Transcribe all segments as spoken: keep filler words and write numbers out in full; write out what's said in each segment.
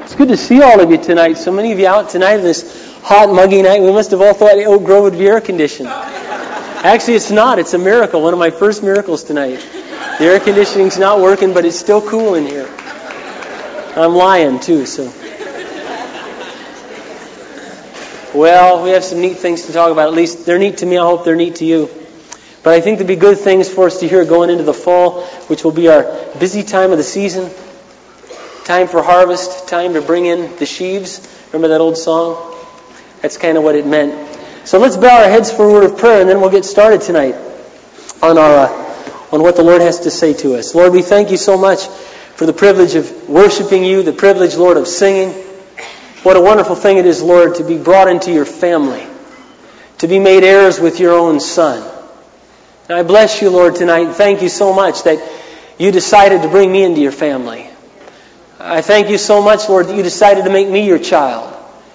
It's good to see all of you tonight. So many of you out tonight on this hot, muggy night. We must have all thought Oak Grove would be air-conditioned. Actually, it's not. It's a miracle. One of my first miracles tonight. The air conditioning's not working, but it's still cool in here. I'm lying, too, so... Well, we have some neat things to talk about. At least they're neat to me. I hope they're neat to you. But I think there'd be good things for us to hear going into the fall, which will be our busy time of the season. Time for harvest. Time to bring in the sheaves. Remember that old song? That's kind of what it meant. So let's bow our heads for a word of prayer, and then we'll get started tonight on our uh, on what the Lord has to say to us. Lord, we thank you so much for the privilege of worshiping you, the privilege, Lord, of singing. What a wonderful thing it is, Lord, to be brought into your family, to be made heirs with your own Son. And I bless you, Lord, tonight. Thank you so much that you decided to bring me into your family. I thank you so much, Lord, that you decided to make me your child.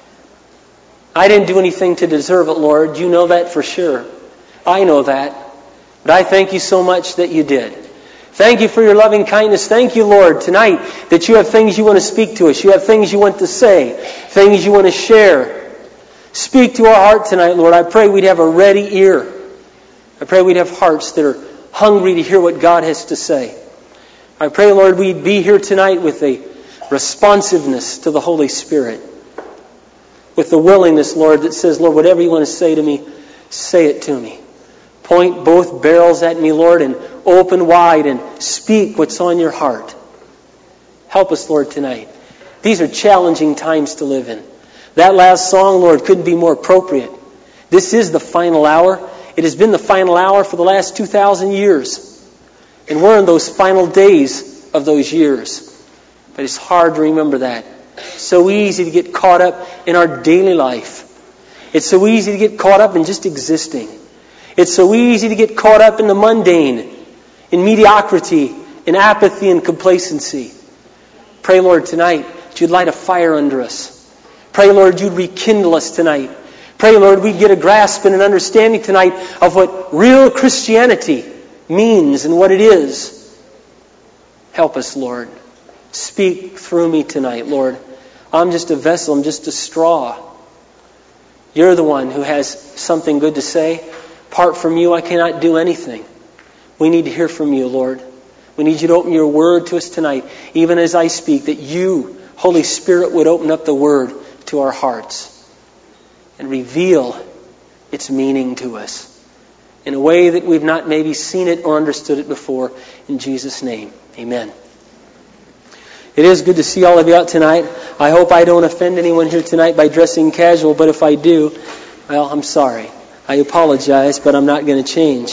I didn't do anything to deserve it, Lord. You know that for sure. I know that. But I thank you so much that you did. Thank you for your loving kindness. Thank you, Lord, tonight that you have things you want to speak to us. You have things you want to say. Things you want to share. Speak to our heart tonight, Lord. I pray we'd have a ready ear. I pray we'd have hearts that are hungry to hear what God has to say. I pray, Lord, we'd be here tonight with a responsiveness to the Holy Spirit. With the willingness, Lord, that says, Lord, whatever you want to say to me, say it to me. Point both barrels at me, Lord, and open wide and speak what's on your heart. Help us, Lord, tonight. These are challenging times to live in. That last song, Lord, couldn't be more appropriate. This is the final hour. It has been the final hour for the last two thousand years. And we're in those final days of those years. But it's hard to remember that. It's so easy to get caught up in our daily life. It's so easy to get caught up in just existing. It's so easy to get caught up in the mundane, in mediocrity, in apathy and complacency. Pray, Lord, tonight that you'd light a fire under us. Pray, Lord, you'd rekindle us tonight. Pray, Lord, we'd get a grasp and an understanding tonight of what real Christianity means and what it is. Help us, Lord. Speak through me tonight, Lord. I'm just a vessel. I'm just a straw. You're the one who has something good to say. Apart from you, I cannot do anything. We need to hear from you, Lord. We need you to open your word to us tonight, even as I speak, that you, Holy Spirit, would open up the word to our hearts and reveal its meaning to us in a way that we've not maybe seen it or understood it before. In Jesus' name, amen. It is good to see all of you out tonight. I hope I don't offend anyone here tonight by dressing casual, but if I do, well, I'm sorry. I apologize, but I'm not going to change.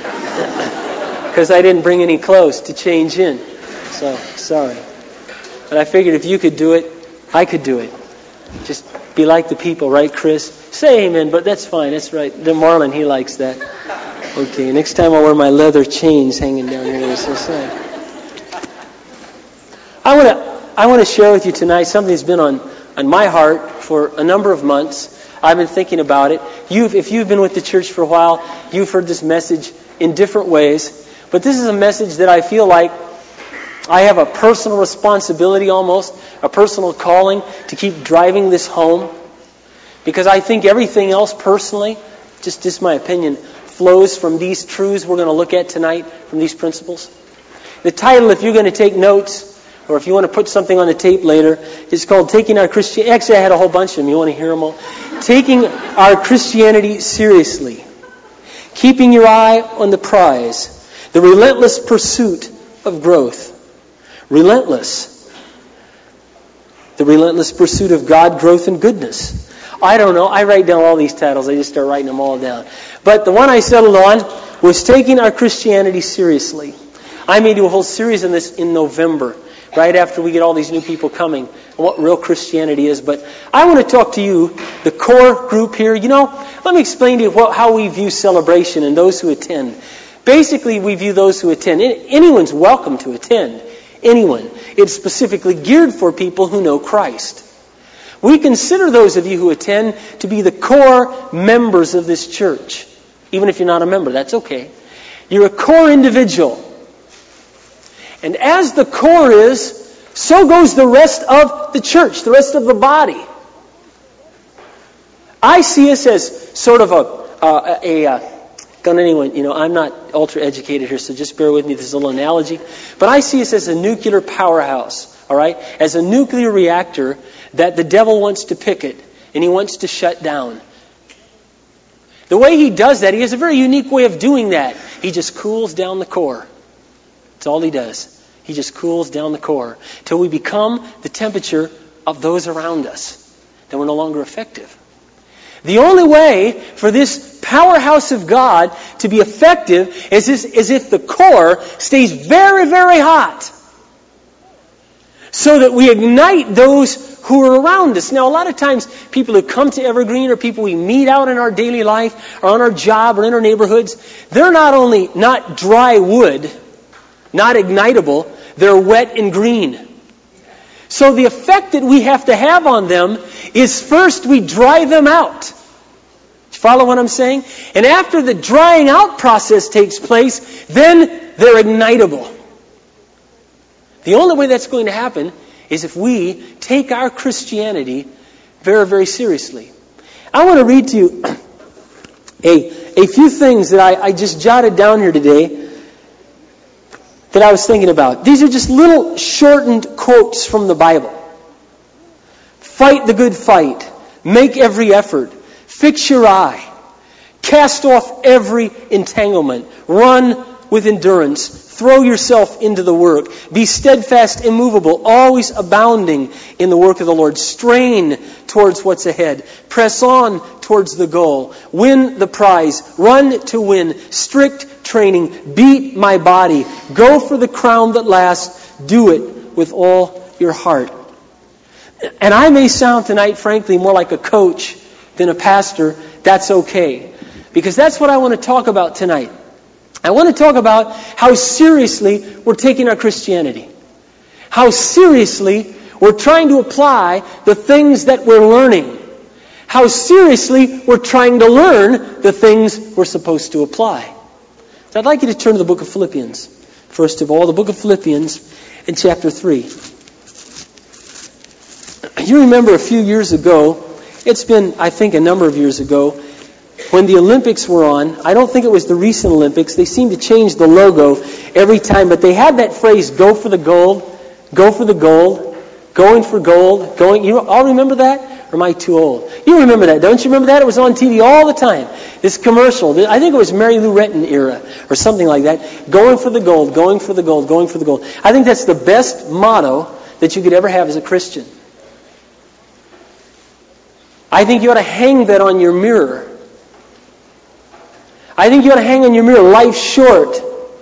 Because I didn't bring any clothes to change in. So, sorry. But I figured if you could do it, I could do it. Just be like the people, right, Chris? Say amen, but that's fine. That's right. The Marlon, he likes that. Okay, next time I'll wear my leather chains hanging down here. So sad. I want to I want to share with you tonight something that's been on, on my heart for a number of months. I've been thinking about it. You've, if you've been with the church for a while, you've heard this message in different ways. But this is a message that I feel like I have a personal responsibility almost, a personal calling to keep driving this home. Because I think everything else personally, just, just my opinion, flows from these truths we're going to look at tonight, from these principles. The title, if you're going to take notes, or if you want to put something on the tape later, it's called Taking Our Christianity. Actually, I had a whole bunch of them. You want to hear them all? Taking Our Christianity Seriously. Keeping your eye on the prize. The relentless pursuit of growth. Relentless. The relentless pursuit of God, growth, and goodness. I don't know. I write down all these titles. I just start writing them all down. But the one I settled on was Taking Our Christianity Seriously. I may do a whole series on this in November, right after we get all these new people coming, and what real Christianity is. But I want to talk to you, the core group here. You know, let me explain to you what, how we view celebration and those who attend. Basically, we view those who attend. Anyone's welcome to attend. Anyone. It's specifically geared for people who know Christ. We consider those of you who attend to be the core members of this church. Even if you're not a member, that's okay. You're a core individual. And as the core is, so goes the rest of the church, the rest of the body. I see us as sort of a, uh, a, a Don't anyone, you know, I'm not ultra educated here, so just bear with me. This is a little analogy. But I see us as a nuclear powerhouse, all right? As a nuclear reactor that the devil wants to picket and he wants to shut down. The way he does that, he has a very unique way of doing that. He just cools down the core. That's all he does. He just cools down the core till we become the temperature of those around us. Then we're no longer effective. The only way for this powerhouse of God to be effective is, this, is if the core stays very, very hot. So that we ignite those who are around us. Now, a lot of times, people who come to Evergreen or people we meet out in our daily life or on our job or in our neighborhoods, they're not only not dry wood, not ignitable, they're wet and green. So the effect that we have to have on them is first we dry them out. You follow what I'm saying? And after the drying out process takes place, then they're ignitable. The only way that's going to happen is if we take our Christianity very, very seriously. I want to read to you a, a few things that I, I just jotted down here today that I was thinking about. These are just little shortened quotes from the Bible. Fight the good fight. Make every effort. Fix your eye. Cast off every entanglement. Run with endurance. Throw yourself into the work. Be steadfast, immovable, always abounding in the work of the Lord. Strain towards what's ahead. Press on towards the goal. Win the prize. Run to win. Strict training. Beat my body. Go for the crown that lasts. Do it with all your heart. And I may sound tonight, frankly, more like a coach than a pastor. That's okay. Because that's what I want to talk about tonight. I want to talk about how seriously we're taking our Christianity. How seriously we're trying to apply the things that we're learning. How seriously we're trying to learn the things we're supposed to apply. So I'd like you to turn to the book of Philippians. First of all, the book of Philippians in chapter three. You remember a few years ago, it's been, I think, a number of years ago, when the Olympics were on. I don't think it was the recent Olympics. They seem to change the logo every time, but they had that phrase, go for the gold, go for the gold, going for gold, going. You all remember that? Or am I too old? You remember that, don't you remember that? It was on T V all the time. This commercial, I think it was Mary Lou Retton era or something like that. Going for the gold, going for the gold, going for the gold. I think that's the best motto that you could ever have as a Christian. I think you ought to hang that on your mirror. I think you ought to hang on your mirror, life's short.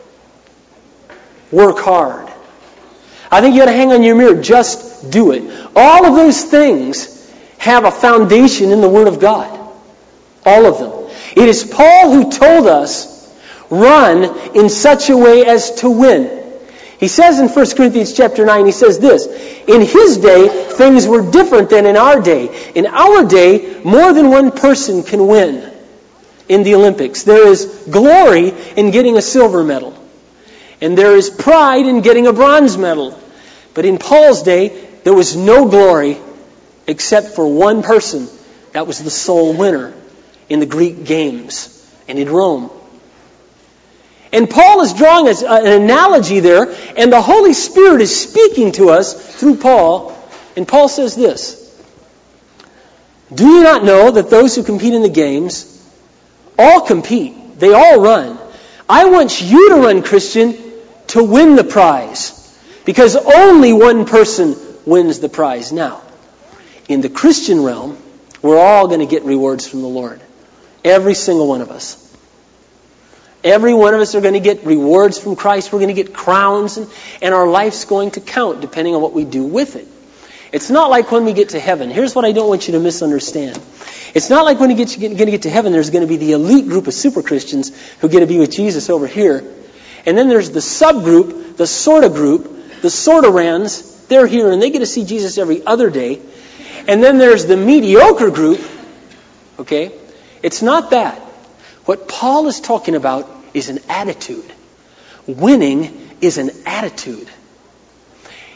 Work hard. I think you ought to hang on your mirror, just do it. All of those things have a foundation in the Word of God. All of them. It is Paul who told us, run in such a way as to win. He says in First Corinthians chapter nine, he says this, in his day, things were different than in our day. In our day, more than one person can win in the Olympics. There is glory in getting a silver medal. And there is pride in getting a bronze medal. But in Paul's day, there was no glory except for one person. That was the sole winner in the Greek games and in Rome. And Paul is drawing an analogy there, and the Holy Spirit is speaking to us through Paul. And Paul says this, do you not know that those who compete in the games all compete? They all run. I want you to run, Christian, to win the prize. Because only one person wins the prize. Now, in the Christian realm, we're all going to get rewards from the Lord. Every single one of us. Every one of us are going to get rewards from Christ. We're going to get crowns, and, and our life's going to count depending on what we do with it. It's not like when we get to heaven. Here's what I don't want you to misunderstand. It's not like when you get, you're going to get to heaven, there's going to be the elite group of super Christians who get to be with Jesus over here. And then there's the subgroup, the sort of group, the sort of rans. They're here and they get to see Jesus every other day. And then there's the mediocre group. Okay? It's not that. What Paul is talking about is an attitude. Winning is an attitude.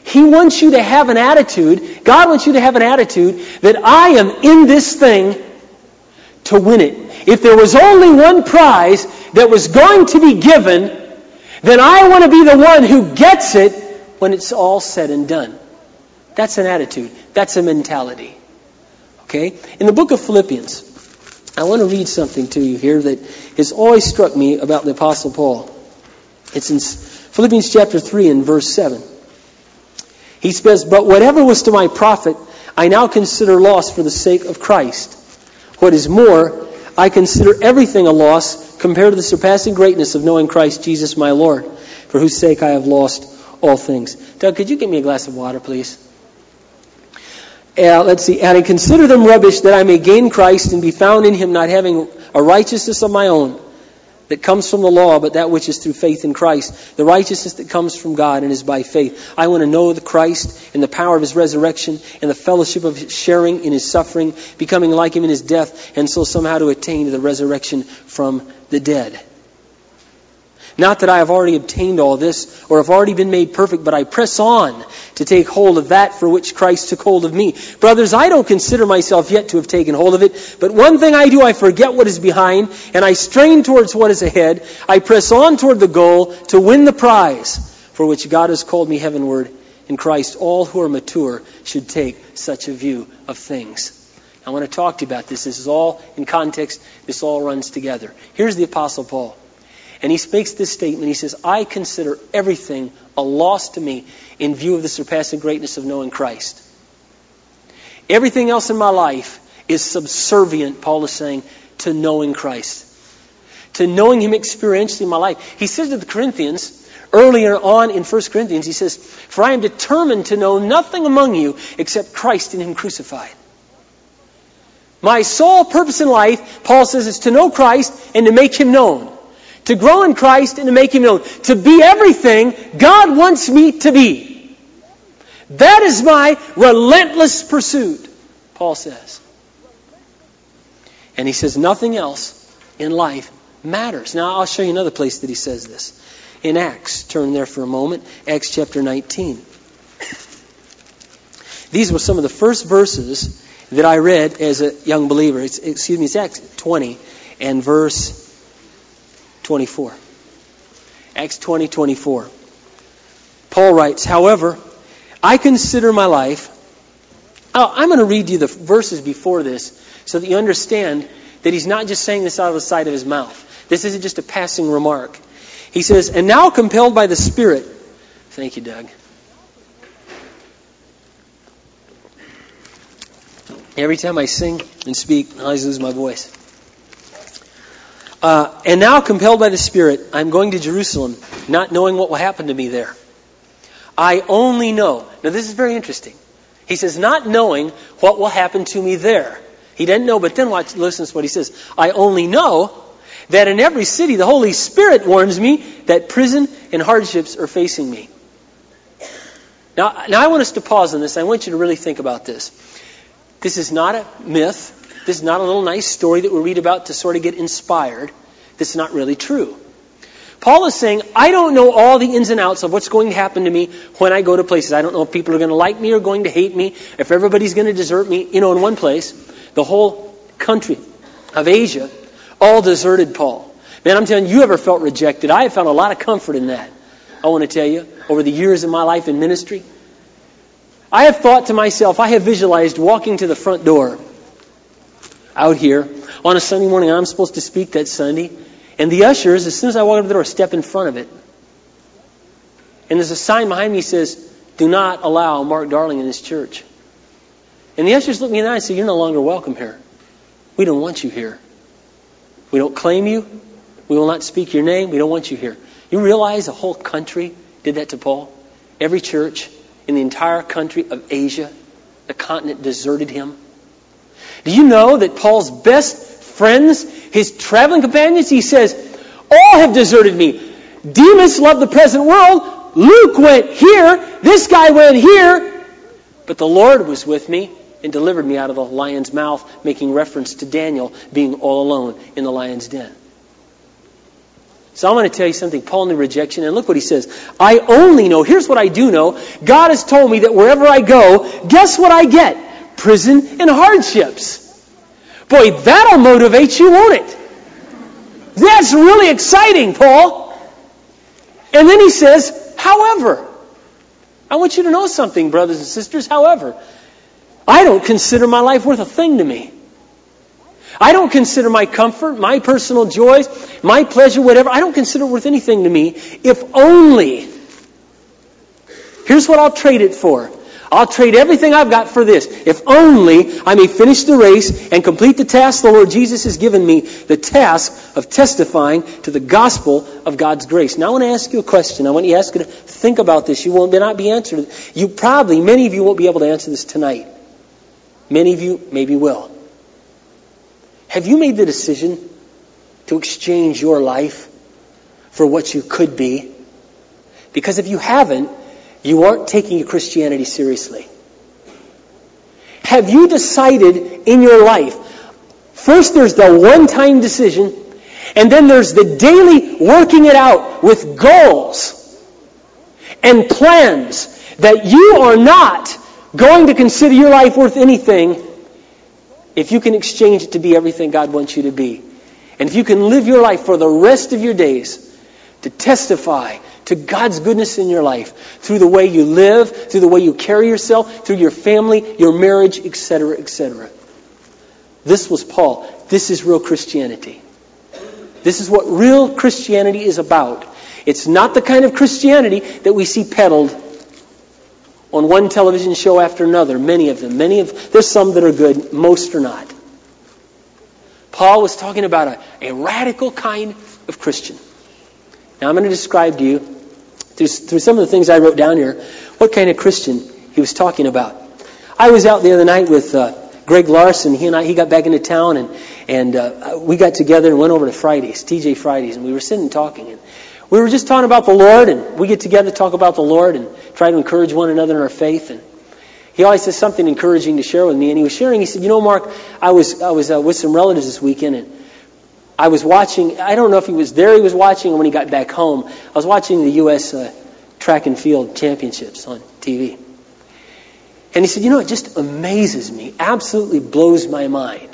He wants you to have an attitude, God wants you to have an attitude that I am in this thing to win it. If there was only one prize that was going to be given, then I want to be the one who gets it when it's all said and done. That's an attitude. That's a mentality. Okay? In the book of Philippians, I want to read something to you here that has always struck me about the Apostle Paul. It's in Philippians chapter three and verse seven. He says, "But whatever was to my profit, I now consider loss for the sake of Christ. What is more, I consider everything a loss compared to the surpassing greatness of knowing Christ Jesus my Lord, for whose sake I have lost all things." Doug, could you get me a glass of water, please? Uh, let's see. "And I consider them rubbish that I may gain Christ and be found in Him, not having a righteousness of my own that comes from the law, but that which is through faith in Christ, the righteousness that comes from God and is by faith. I want to know the Christ and the power of His resurrection and the fellowship of sharing in His suffering, becoming like Him in His death, and so somehow to attain to the resurrection from the dead. Not that I have already obtained all this or have already been made perfect, but I press on to take hold of that for which Christ took hold of me. Brothers, I don't consider myself yet to have taken hold of it, but one thing I do, I forget what is behind, and I strain towards what is ahead. I press on toward the goal to win the prize for which God has called me heavenward in Christ. All who are mature should take such a view of things." I want to talk to you about this. This is all in context. This all runs together. Here's the Apostle Paul. And he makes this statement. He says, "I consider everything a loss to me in view of the surpassing greatness of knowing Christ." Everything else in my life is subservient, Paul is saying, to knowing Christ. To knowing Him experientially in my life. He says to the Corinthians, earlier on in First Corinthians, he says, "For I am determined to know nothing among you except Christ and Him crucified." My sole purpose in life, Paul says, is to know Christ and to make Him known. To grow in Christ and to make Him known. To be everything God wants me to be. That is my relentless pursuit, Paul says. And he says nothing else in life matters. Now I'll show you another place that he says this. In Acts, turn there for a moment. Acts chapter nineteen. These were some of the first verses that I read as a young believer. It's, excuse me, it's Acts twenty and verse twenty-four. Acts twenty, twenty-four. Paul writes, "However, I consider my life..." Oh, I'm going to read you the verses before this so that you understand that he's not just saying this out of the side of his mouth. This isn't just a passing remark. He says, "And now compelled by the Spirit..." Thank you, Doug. Every time I sing and speak, I always lose my voice. Uh, "and now, compelled by the Spirit, I'm going to Jerusalem, not knowing what will happen to me there. I only know..." Now this is very interesting. He says, not knowing what will happen to me there. He didn't know, but then watch, listen to what he says. "I only know that in every city the Holy Spirit warns me that prison and hardships are facing me." Now, now I want us to pause on this. I want you to really think about this. This is not a myth. This is not a little nice story that we read about to sort of get inspired. This is not really true. Paul is saying, I don't know all the ins and outs of what's going to happen to me when I go to places. I don't know if people are going to like me or going to hate me, if everybody's going to desert me. You know, in one place, the whole country of Asia all deserted Paul. Man, I'm telling you, you ever felt rejected? I have found a lot of comfort in that. I want to tell you, over the years of my life in ministry, I have thought to myself, I have visualized walking to the front door out here on a Sunday morning. I'm supposed to speak that Sunday. And the ushers, as soon as I walk up the door, step in front of it. And there's a sign behind me that says, "Do not allow Mark Darling in this church." And the ushers look me in the eye and say, "You're no longer welcome here. We don't want you here. We don't claim you. We will not speak your name. We don't want you here." You realize the whole country did that to Paul? Every church in the entire country of Asia, the continent, deserted him. Do you know that Paul's best friends, his traveling companions, he says, all have deserted me. Demas loved the present world. Luke went here. This guy went here. But the Lord was with me and delivered me out of the lion's mouth, making reference to Daniel being all alone in the lion's den. So I'm going to tell you something. Paul knew rejection, and look what he says. I only know, here's what I do know. God has told me that wherever I go, guess what I get? Prison and hardships. Boy, that'll motivate you, won't it? That's really exciting, Paul. And then he says, however. I want you to know something, brothers and sisters. However, I don't consider my life worth a thing to me. I don't consider my comfort, my personal joys, my pleasure, whatever, I don't consider it worth anything to me if only, here's what I'll trade it for. I'll trade everything I've got for this. If only I may finish the race and complete the task the Lord Jesus has given me, the task of testifying to the gospel of God's grace. Now I want to ask you a question. I want you to ask you to think about this. You will not be answered. You probably, many of you won't be able to answer this tonight. Many of you maybe will. Have you made the decision to exchange your life for what you could be? Because if you haven't, you aren't taking your Christianity seriously. Have you decided in your life, first there's the one-time decision, and then there's the daily working it out with goals and plans that you are not going to consider your life worth anything if you can exchange it to be everything God wants you to be. And if you can live your life for the rest of your days to testify to God's goodness in your life through the way you live, through the way you carry yourself, through your family, your marriage, et cetera, et cetera. This was Paul. This is real Christianity. This is what real Christianity is about. It's not the kind of Christianity that we see peddled on one television show after another. Many of them. Many of there's some that are good. Most are not. Paul was talking about a, a radical kind of Christian. Now I'm going to describe to you, through, through some of the things I wrote down here, what kind of Christian he was talking about. I was out the other night with uh, Greg Larson. He and I, he got back into town, and and uh, we got together and went over to Fridays, T J Fridays, and we were sitting and talking. And we were just talking about the Lord, and we get together to talk about the Lord and try to encourage one another in our faith. And he always has something encouraging to share with me. And he was sharing, he said, you know, Mark, I was I was uh, with some relatives this weekend, and I was watching, I don't know if he was there, he was watching, or when he got back home, I was watching the U S Uh, track and field championships on T V. And he said, you know, it just amazes me, absolutely blows my mind,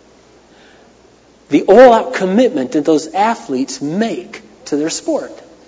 the all-out commitment that those athletes make to their sport.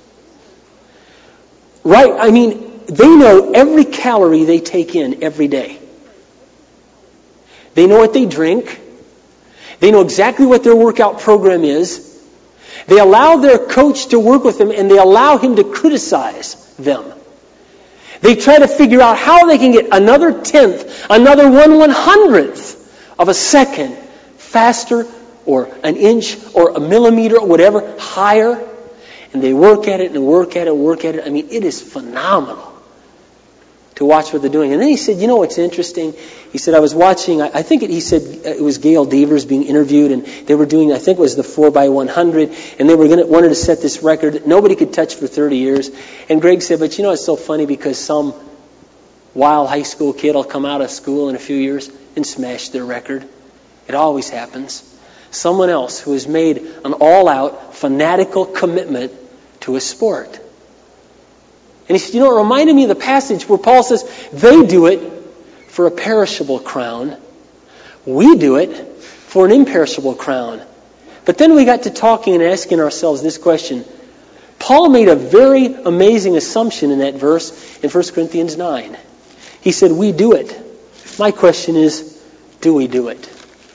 Right, I mean, they know every calorie they take in every day. They know what they drink. They know exactly what their workout program is. They allow their coach to work with them, and they allow him to criticize them. They try to figure out how they can get another tenth, another one one hundredth of a second faster, or an inch, or a millimeter, or whatever, higher. And they work at it and work at it and work at it. I mean, it is phenomenal to watch what they're doing. And then he said, you know what's interesting? He said, I was watching, I think it, he said it was Gail Devers being interviewed, and they were doing, I think it was the four by one hundred, and they were going to, wanted to set this record that nobody could touch for thirty years. And Greg said, but you know, it's so funny because some wild high school kid will come out of school in a few years and smash their record. It always happens. Someone else who has made an all-out, fanatical commitment to a sport. And he said, you know, it reminded me of the passage where Paul says, they do it for a perishable crown. We do it for an imperishable crown. But then we got to talking and asking ourselves this question. Paul made a very amazing assumption in that verse in First Corinthians nine. He said, we do it. My question is, do we do it?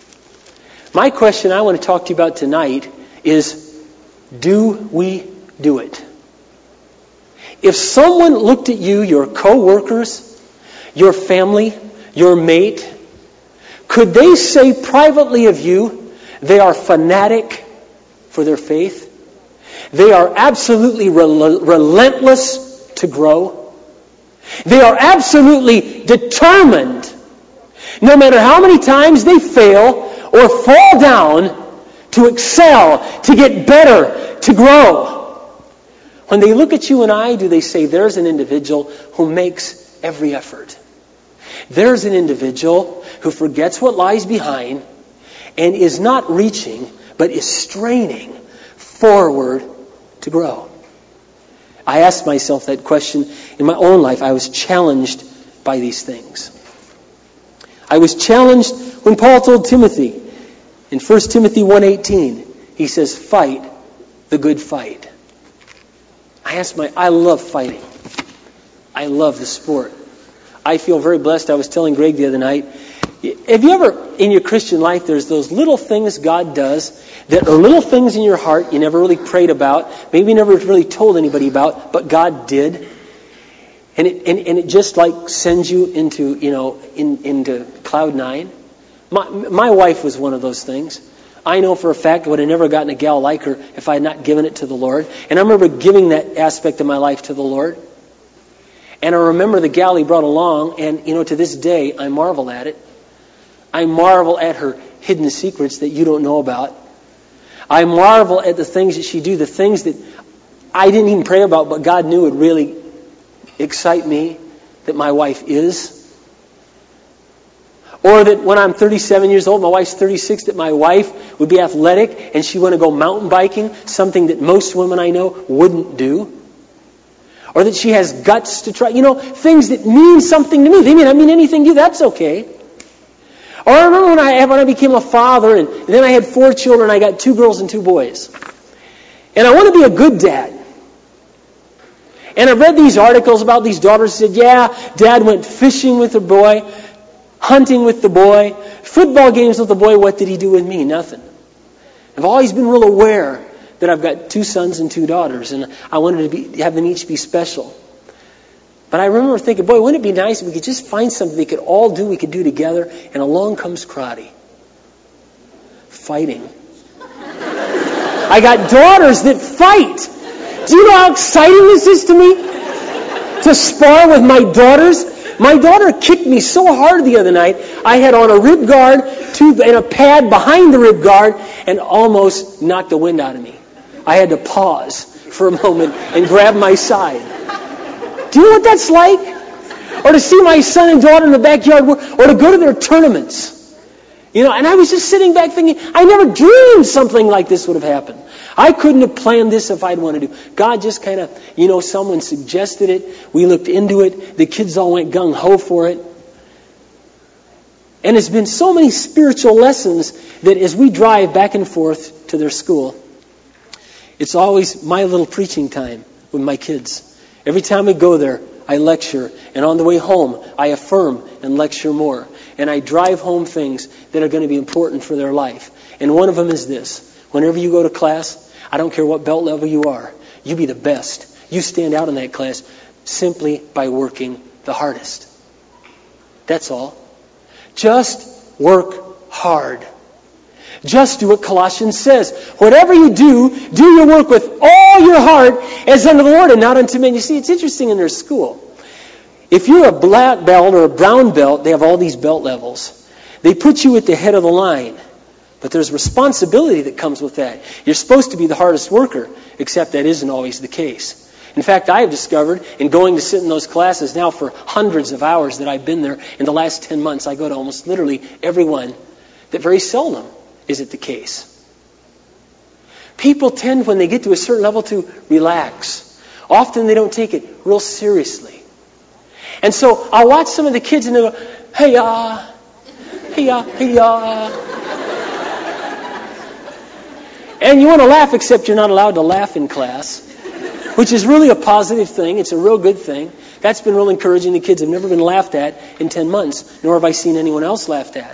My question I want to talk to you about tonight is, do we do it? If someone looked at you, your co-workers, your family, your mate, could they say privately of you, they are fanatic for their faith? They are absolutely rel- relentless to grow. They are absolutely determined, no matter how many times they fail or fall down, to excel, to get better, to grow. When they look at you and I, do they say, there's an individual who makes every effort. There's an individual who forgets what lies behind and is not reaching, but is straining forward to grow? I asked myself that question in my own life. I was challenged by these things. I was challenged when Paul told Timothy in First Timothy one eighteen, he says, fight the good fight. I asked my, I love fighting. I love the sport. I feel very blessed. I was telling Greg the other night, have you ever, in your Christian life, there's those little things God does that are little things in your heart you never really prayed about, maybe never really told anybody about, but God did. And it, and, and it just like sends you into, you know, in, into cloud nine. My, my wife was one of those things. I know for a fact I would have never gotten a gal like her if I had not given it to the Lord. And I remember giving that aspect of my life to the Lord. And I remember the gal he brought along, and, you know, to this day, I marvel at it. I marvel at her hidden secrets that you don't know about. I marvel at the things that she do, the things that I didn't even pray about, but God knew would really excite me, that my wife is. Or that when I'm thirty-seven years old, my wife's thirty-six, that my wife would be athletic and she want to go mountain biking, something that most women I know wouldn't do. Or that she has guts to try, you know, things that mean something to me. They may not mean anything to you, that's okay. Or I remember when I, when I became a father, and, and then I had four children, I got two girls and two boys. And I want to be a good dad. And I read these articles about these daughters who said, yeah, Dad went fishing with the boy, hunting with the boy, football games with the boy. What did he do with me? Nothing. I've always been real aware that I've got two sons and two daughters, and I wanted to be, have them each be special. But I remember thinking, boy, wouldn't it be nice if we could just find something we could all do, we could do together, and along comes karate. Fighting. I got daughters that fight. Do you know how exciting this is to me? To spar with my daughters? My daughter kicked me so hard the other night, I had on a rib guard two, and a pad behind the rib guard and almost knocked the wind out of me. I had to pause for a moment and grab my side. Do you know what that's like? Or to see my son and daughter in the backyard, or to go to their tournaments. You know, and I was just sitting back thinking, I never dreamed something like this would have happened. I couldn't have planned this if I'd wanted to. God just kind of, you know, someone suggested it. We looked into it. The kids all went gung-ho for it. And it's been so many spiritual lessons that as we drive back and forth to their school, it's always my little preaching time with my kids. Every time we go there, I lecture. And on the way home, I affirm and lecture more. And I drive home things that are going to be important for their life. And one of them is this. Whenever you go to class, I don't care what belt level you are, you be the best. You stand out in that class simply by working the hardest. That's all. Just work hard. Just do what Colossians says. Whatever you do, do your work with all your heart as unto the Lord and not unto men. You see, it's interesting in their school. If you're a black belt or a brown belt, they have all these belt levels. They put you at the head of the line. But there's responsibility that comes with that. You're supposed to be the hardest worker, except that isn't always the case. In fact, I have discovered in going to sit in those classes now for hundreds of hours that I've been there, in the last ten months, I go to almost literally every one, that very seldom is it the case. People tend, when they get to a certain level, to relax. Often they don't take it real seriously. And so I'll watch some of the kids and they'll go, hey-ya, hey-ya, hey-ya. And you want to laugh, except you're not allowed to laugh in class, which is really a positive thing. It's a real good thing. That's been real encouraging. The kids have never been laughed at in ten months, nor have I seen anyone else laughed at.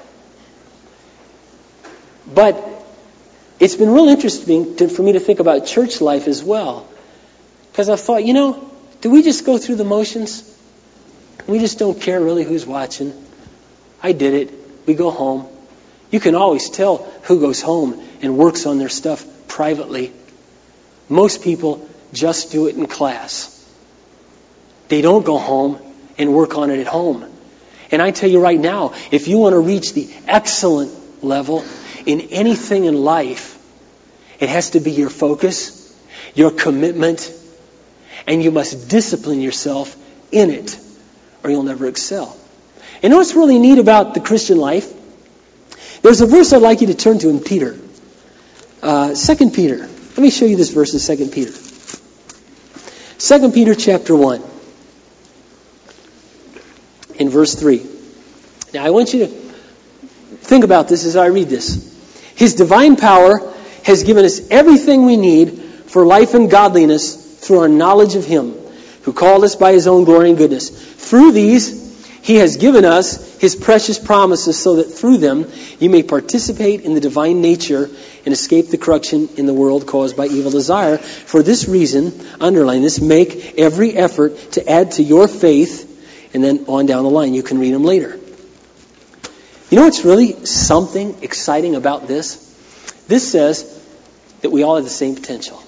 But it's been real interesting to, for me to think about church life as well. Because I've thought, you know, do we just go through the motions? We just don't care really who's watching. I did it. We go home. You can always tell who goes home and works on their stuff privately. Most people just do it in class. They don't go home and work on it at home. And I tell you right now, if you want to reach the excellent level in anything in life, it has to be your focus, your commitment, and you must discipline yourself in it, or you'll never excel. And you know what's really neat about the Christian life? There's a verse I'd like you to turn to in Peter. Uh, Second Peter. Let me show you this verse in Second Peter. Second Peter chapter one, in verse three. Now I want you to think about this as I read this. His divine power has given us everything we need for life and godliness through our knowledge of Him, who called us by His own glory and goodness. Through these, He has given us His precious promises so that through them you may participate in the divine nature and escape the corruption in the world caused by evil desire. For this reason, underline this, make every effort to add to your faith, and then on down the line. You can read them later. You know what's really something exciting about this? This says that we all have the same potential.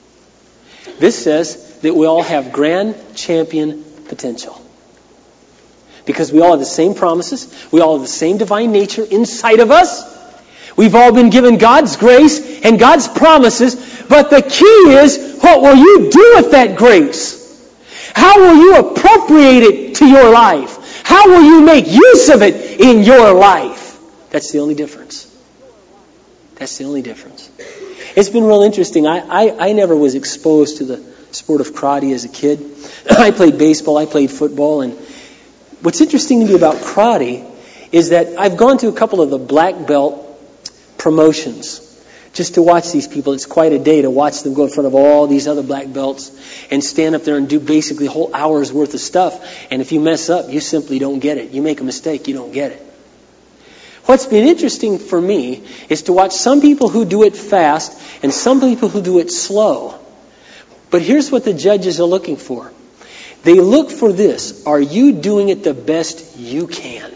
This says that we all have grand champion potential. Because we all have the same promises. We all have the same divine nature inside of us. We've all been given God's grace and God's promises. But the key is, what will you do with that grace? How will you appropriate it to your life? How will you make use of it in your life? That's the only difference. That's the only difference. It's been real interesting. I, I, I never was exposed to the sport of karate as a kid. I played baseball, I played football, and what's interesting to me about karate is that I've gone to a couple of the black belt promotions just to watch these people. It's quite a day to watch them go in front of all these other black belts and stand up there and do basically a whole hour's worth of stuff. And if you mess up, you simply don't get it. You make a mistake, you don't get it. What's been interesting for me is to watch some people who do it fast and some people who do it slow. But here's what the judges are looking for. They look for this. Are you doing it the best you can?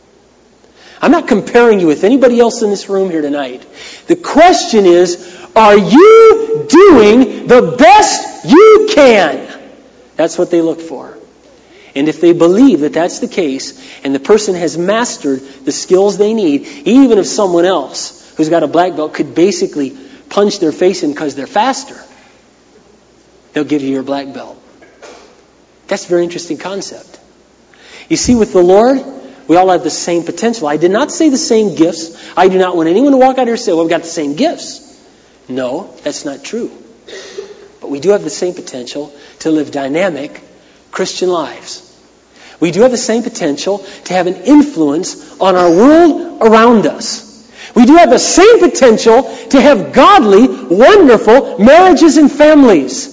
I'm not comparing you with anybody else in this room here tonight. The question is, are you doing the best you can? That's what they look for. And if they believe that that's the case, and the person has mastered the skills they need, even if someone else who's got a black belt could basically punch their face in because they're faster, they'll give you your black belt. That's a very interesting concept. You see, with the Lord, we all have the same potential. I did not say the same gifts. I do not want anyone to walk out here and say, well, we've got the same gifts. No, that's not true. But we do have the same potential to live dynamic Christian lives. We do have the same potential to have an influence on our world around us. We do have the same potential to have godly, wonderful marriages and families.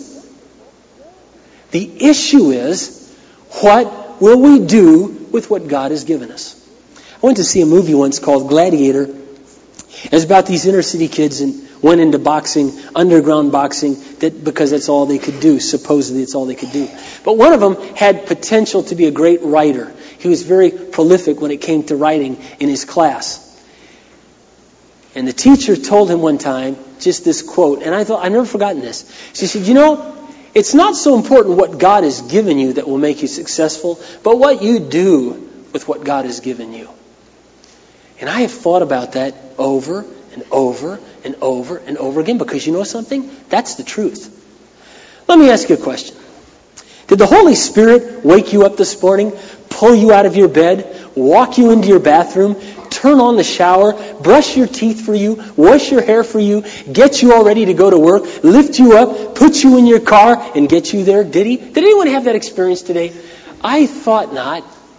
The issue is, what will we do with what God has given us? I went to see a movie once called Gladiator. It was about these inner city kids and went into boxing, underground boxing, that because that's all they could do. Supposedly it's all they could do. But one of them had potential to be a great writer. He was very prolific when it came to writing in his class. And the teacher told him one time just this quote, and I thought, I've never forgotten this. She said, you know, it's not so important what God has given you that will make you successful, but what you do with what God has given you. And I have thought about that over and over and over and over again, because you know something? That's the truth. Let me ask you a question. Did the Holy Spirit wake you up this morning, pull you out of your bed, walk you into your bathroom, turn on the shower, brush your teeth for you, wash your hair for you, get you all ready to go to work, lift you up, put you in your car, and get you there? Did He? Did anyone have that experience today? I thought not.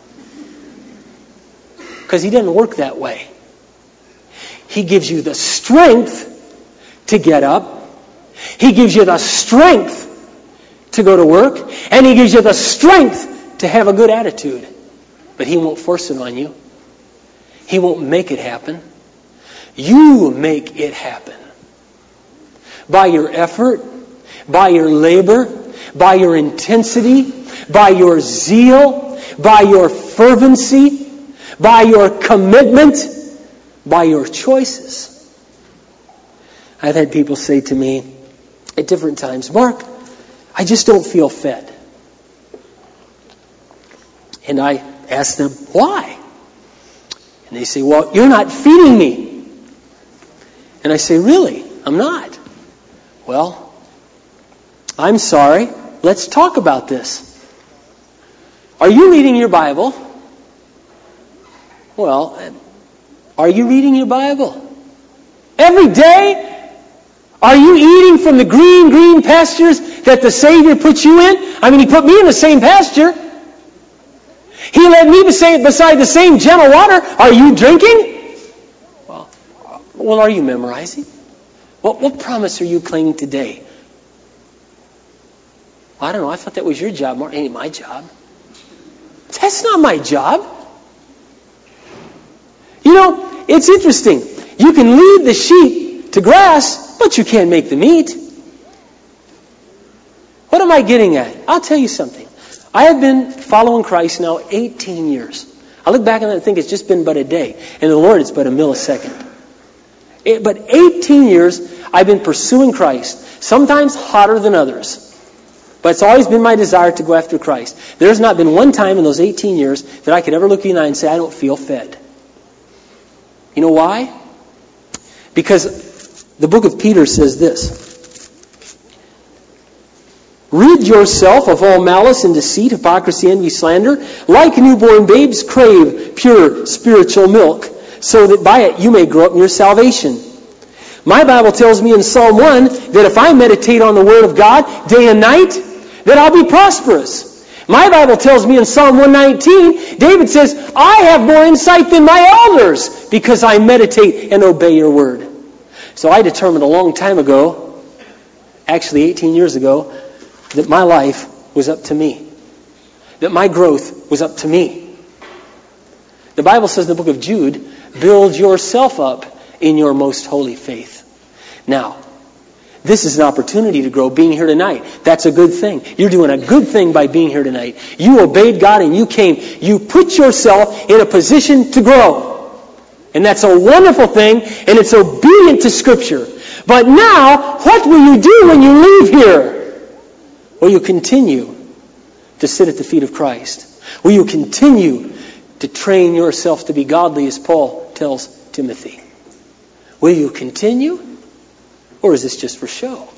Because He doesn't work that way. He gives you the strength to get up. He gives you the strength to go to work. And He gives you the strength to have a good attitude. But He won't force it on you. He won't make it happen. You make it happen. By your effort, by your labor, by your intensity, by your zeal, by your fervency, by your commitment, by your choices. I've had people say to me at different times, Mark, I just don't feel fed. And I ask them, why? And they say, well, you're not feeding me. And I say, really? I'm not. Well, I'm sorry. Let's talk about this. Are you reading your Bible? Well, are you reading your Bible? Every day? Are you eating from the green, green pastures that the Savior put you in? I mean, He put me in the same pasture. He led me beside the same gentle water. Are you drinking? Well, well are you memorizing? What, what promise are you claiming today? Well, I don't know. I thought that was your job. Mark, it ain't my job. That's not my job. You know, it's interesting. You can lead the sheep to grass, but you can't make them eat. What am I getting at? I'll tell you something. I have been following Christ now eighteen years. I look back on that and think it's just been but a day. And the Lord, it's but a millisecond. It, but eighteen years, I've been pursuing Christ. Sometimes hotter than others. But it's always been my desire to go after Christ. There's not been one time in those eighteen years that I could ever look you in the eye and say, I don't feel fed. You know why? Because the book of Peter says this. Rid yourself of all malice and deceit, hypocrisy, envy, slander. Like newborn babes, crave pure spiritual milk, so that by it you may grow up in your salvation. My Bible tells me in Psalm one that if I meditate on the Word of God day and night, that I'll be prosperous. My Bible tells me in Psalm one nineteen, David says, I have more insight than my elders because I meditate and obey your Word. So I determined a long time ago, actually eighteen years ago, that my life was up to me. That my growth was up to me. The Bible says in the book of Jude, build yourself up in your most holy faith. Now, this is an opportunity to grow, being here tonight. That's a good thing. You're doing a good thing by being here tonight. You obeyed God and you came. You put yourself in a position to grow. And that's a wonderful thing, and it's obedient to Scripture. But now, what will you do when you leave here? Will you continue to sit at the feet of Christ? Will you continue to train yourself to be godly, as Paul tells Timothy? Will you continue? Or is this just for show?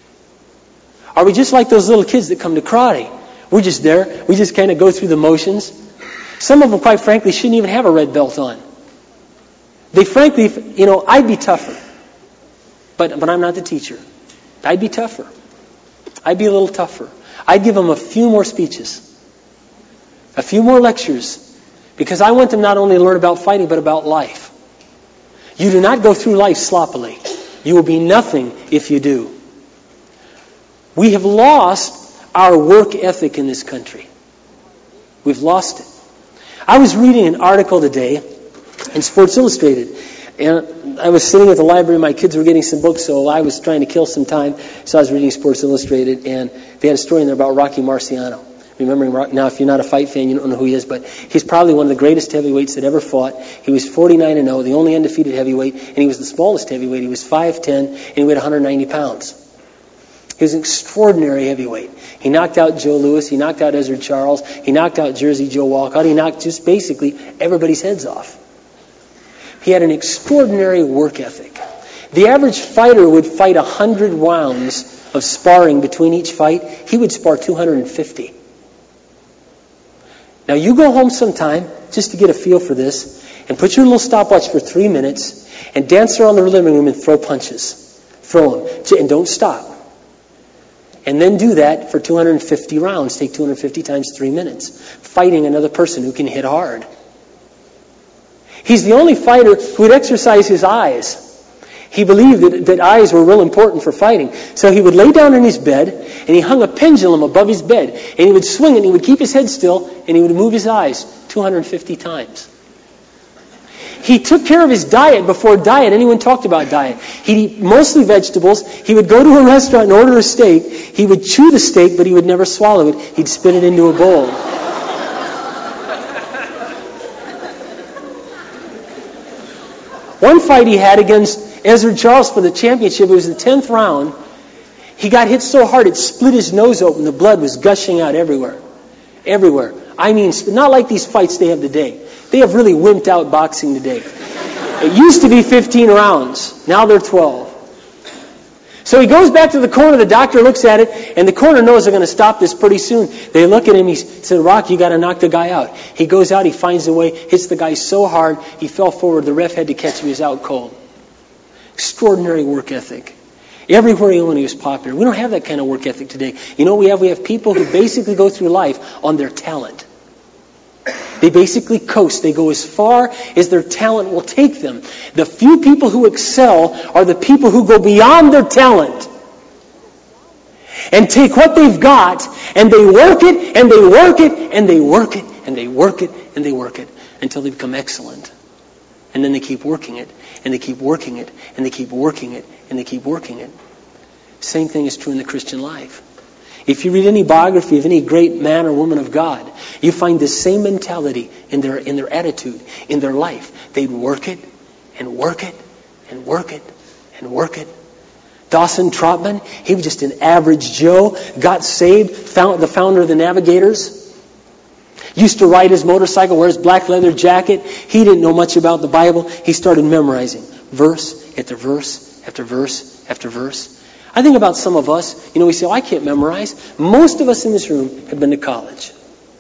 Are we just like those little kids that come to karate? We're just there. We just kind of go through the motions. Some of them, quite frankly, shouldn't even have a red belt on. They frankly, you know, I'd be tougher. But, but I'm not the teacher. I'd be tougher. I'd be a little tougher. I'd give them a few more speeches. A few more lectures. Because I want them not only to learn about fighting, but about life. You do not go through life sloppily. You will be nothing if you do. We have lost our work ethic in this country. We've lost it. I was reading an article today in Sports Illustrated. And I was sitting at the library. My kids were getting some books, so I was trying to kill some time. So I was reading Sports Illustrated, and they had a story in there about Rocky Marciano. Remembering, now if you're not a fight fan, you don't know who he is, but he's probably one of the greatest heavyweights that ever fought. He was forty-nine and oh, the only undefeated heavyweight, and he was the smallest heavyweight. He was five ten, and he weighed one hundred ninety pounds. He was an extraordinary heavyweight. He knocked out Joe Louis. He knocked out Ezzard Charles. He knocked out Jersey Joe Walcott. He knocked just basically everybody's heads off. He had an extraordinary work ethic. The average fighter would fight one hundred rounds of sparring between each fight. He would spar two hundred fifty. Now you go home sometime, just to get a feel for this, and put your little stopwatch for three minutes, and dance around the living room and throw punches. Throw them. And don't stop. And then do that for two hundred fifty rounds. Take two hundred fifty times three minutes. Fighting another person who can hit hard. He's the only fighter who would exercise his eyes. He believed that, that eyes were real important for fighting. So he would lay down in his bed, and he hung a pendulum above his bed. And he would swing it, and he would keep his head still, and he would move his eyes two hundred fifty times. He took care of his diet before diet. Anyone talked about diet. He'd eat mostly vegetables. He would go to a restaurant and order a steak. He would chew the steak, but he would never swallow it. He'd spit it into a bowl. One fight he had against Ezzard Charles for the championship, it was the tenth round. He got hit so hard it split his nose open. The blood was gushing out everywhere. Everywhere. I mean, not like these fights they have today. They have really wimped out boxing today. It used to be fifteen rounds. Now they're twelve. So he goes back to the corner. The doctor looks at it, and the corner knows they're going to stop this pretty soon. They look at him. He said, Rock, you got to knock the guy out. He goes out. He finds a way, hits the guy so hard, he fell forward. The ref had to catch him. He was out cold. Extraordinary work ethic. Everywhere he went, he was popular. We don't have that kind of work ethic today. You know what we have? We have people who basically go through life on their talent. They basically coast. They go as far as their talent will take them. The few people who excel are the people who go beyond their talent and take what they've got and they work it and they work it and they work it and they work it and they work it until they become excellent. And then they keep working it and they keep working it and they keep working it and they keep working it. Same thing is true in the Christian life. If you read any biography of any great man or woman of God, you find the same mentality in their in their attitude, in their life. They'd work it and work it and work it and work it. Dawson Trotman, he was just an average Joe, got saved, found the founder of the Navigators. Used to ride his motorcycle, wear his black leather jacket. He didn't know much about the Bible. He started memorizing verse after verse after verse after verse. I think about some of us, you know, we say, oh, I can't memorize. Most of us in this room have been to college.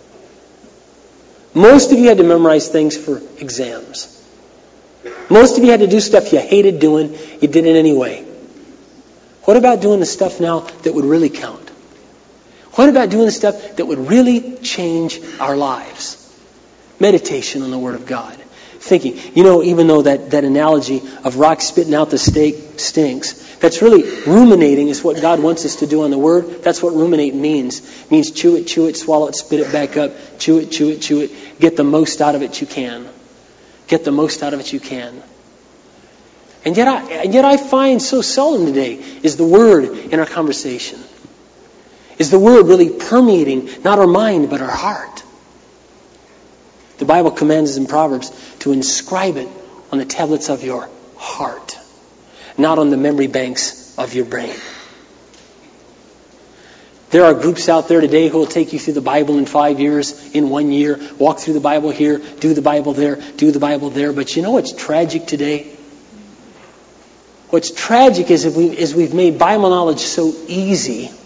Most of you had to memorize things for exams. Most of you had to do stuff you hated doing. You did it anyway. What about doing the stuff now that would really count? What about doing the stuff that would really change our lives? Meditation on the Word of God. Thinking, you know, even though that, that analogy of rock spitting out the steak stinks, that's really ruminating is what God wants us to do on the Word. That's what ruminate means. It means chew it, chew it, swallow it, spit it back up, chew it, chew it, chew it. Get the most out of it you can. Get the most out of it you can. And yet I, and yet I find so seldom today is the Word in our conversation. Is the Word really permeating not our mind but our heart? The Bible commands us in Proverbs to inscribe it on the tablets of your heart, not on the memory banks of your brain. There are groups out there today who will take you through the Bible in five years, in one year, walk through the Bible here, do the Bible there, do the Bible there. But you know what's tragic today? What's tragic is, if we, is we've made Bible knowledge so easy. In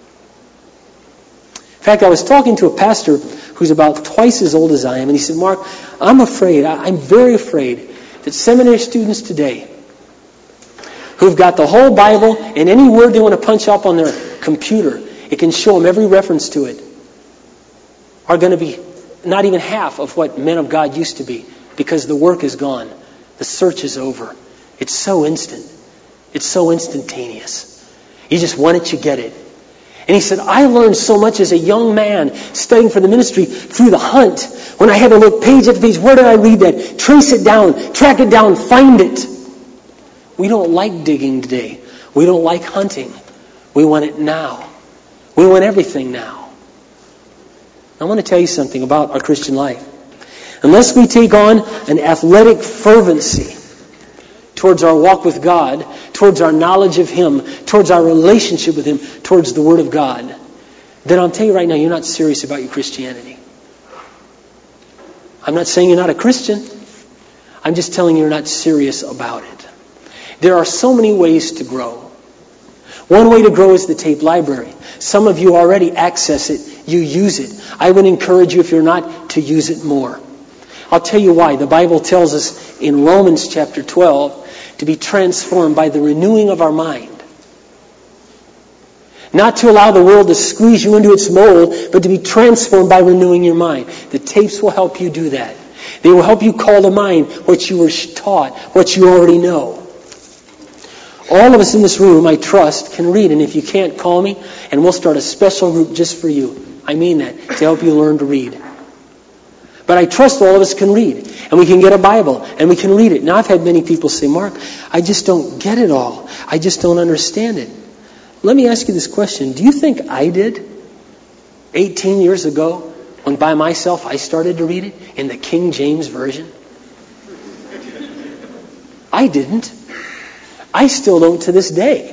fact, I was talking to a pastor who's about twice as old as I am, and he said, Mark, I'm afraid, I'm very afraid that seminary students today who've got the whole Bible and any word they want to punch up on their computer, it can show them every reference to it, are going to be not even half of what men of God used to be, because the work is gone. The search is over. It's so instant. It's so instantaneous. You just want it, you get it. And he said, I learned so much as a young man studying for the ministry through the hunt. When I had to look page after page, where did I read that? Trace it down, track it down, find it. We don't like digging today. We don't like hunting. We want it now. We want everything now. I want to tell you something about our Christian life. Unless we take on an athletic fervency towards our walk with God, towards our knowledge of Him, towards our relationship with Him, towards the Word of God, then I'll tell you right now, you're not serious about your Christianity. I'm not saying you're not a Christian. I'm just telling you you're not serious about it. There are so many ways to grow. One way to grow is the tape library. Some of you already access it. You use it. I would encourage you, if you're not, to use it more. I'll tell you why. The Bible tells us in Romans chapter twelve to be transformed by the renewing of our mind. Not to allow the world to squeeze you into its mold, but to be transformed by renewing your mind. The tapes will help you do that. They will help you call to mind what you were taught, what you already know. All of us in this room, I trust, can read. And if you can't, call me, and we'll start a special group just for you. I mean that, to help you learn to read. But I trust all of us can read. And we can get a Bible, and we can read it. Now, I've had many people say, Mark, I just don't get it all. I just don't understand it. Let me ask you this question. Do you think I did eighteen years ago, when by myself I started to read it in the King James Version? I didn't. I still don't to this day.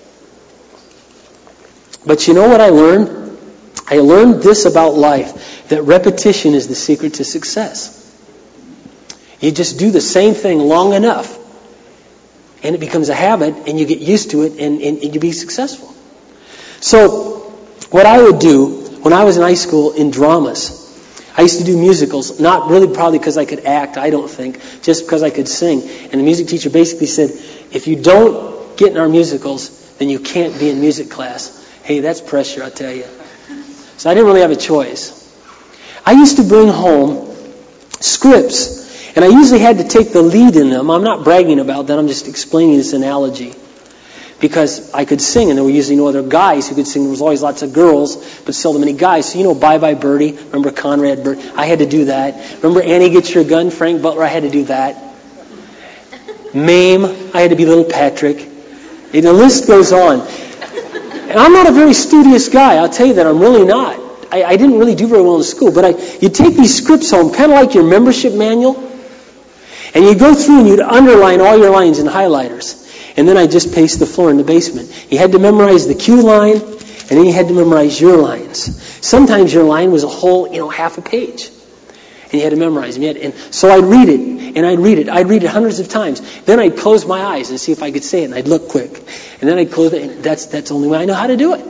But you know what I learned? I learned this about life, that repetition is the secret to success. You just do the same thing long enough, and it becomes a habit, and you get used to it, and, and, and you be successful. So, what I would do when I was in high school in dramas, I used to do musicals, not really probably because I could act, I don't think, just because I could sing. And the music teacher basically said, if you don't get in our musicals, then you can't be in music class. Hey, that's pressure, I'll tell you. So I didn't really have a choice. I used to bring home scripts, and I usually had to take the lead in them. I'm not bragging about that, I'm just explaining this analogy. Because I could sing, and there were usually no other guys who could sing. There was always lots of girls, but seldom any guys. So you know Bye Bye Birdie? Remember Conrad Birdie? I had to do that. Remember Annie Gets Your Gun? Frank Butler? I had to do that. Mame? I had to be Little Patrick. And the list goes on. And I'm not a very studious guy. I'll tell you that. I'm really not. I, I didn't really do very well in school. But I, you take these scripts home, kind of like your membership manual, and you go through and you'd underline all your lines in highlighters. And then I just paced the floor in the basement. You had to memorize the cue line, and then you had to memorize your lines. Sometimes your line was a whole, you know, half a page. And you had to memorize them. You had, and so I'd read it, and I'd read it. I'd read it hundreds of times. Then I'd close my eyes and see if I could say it, and I'd look quick. And then I'd close it, and that's, that's the only way I know how to do it.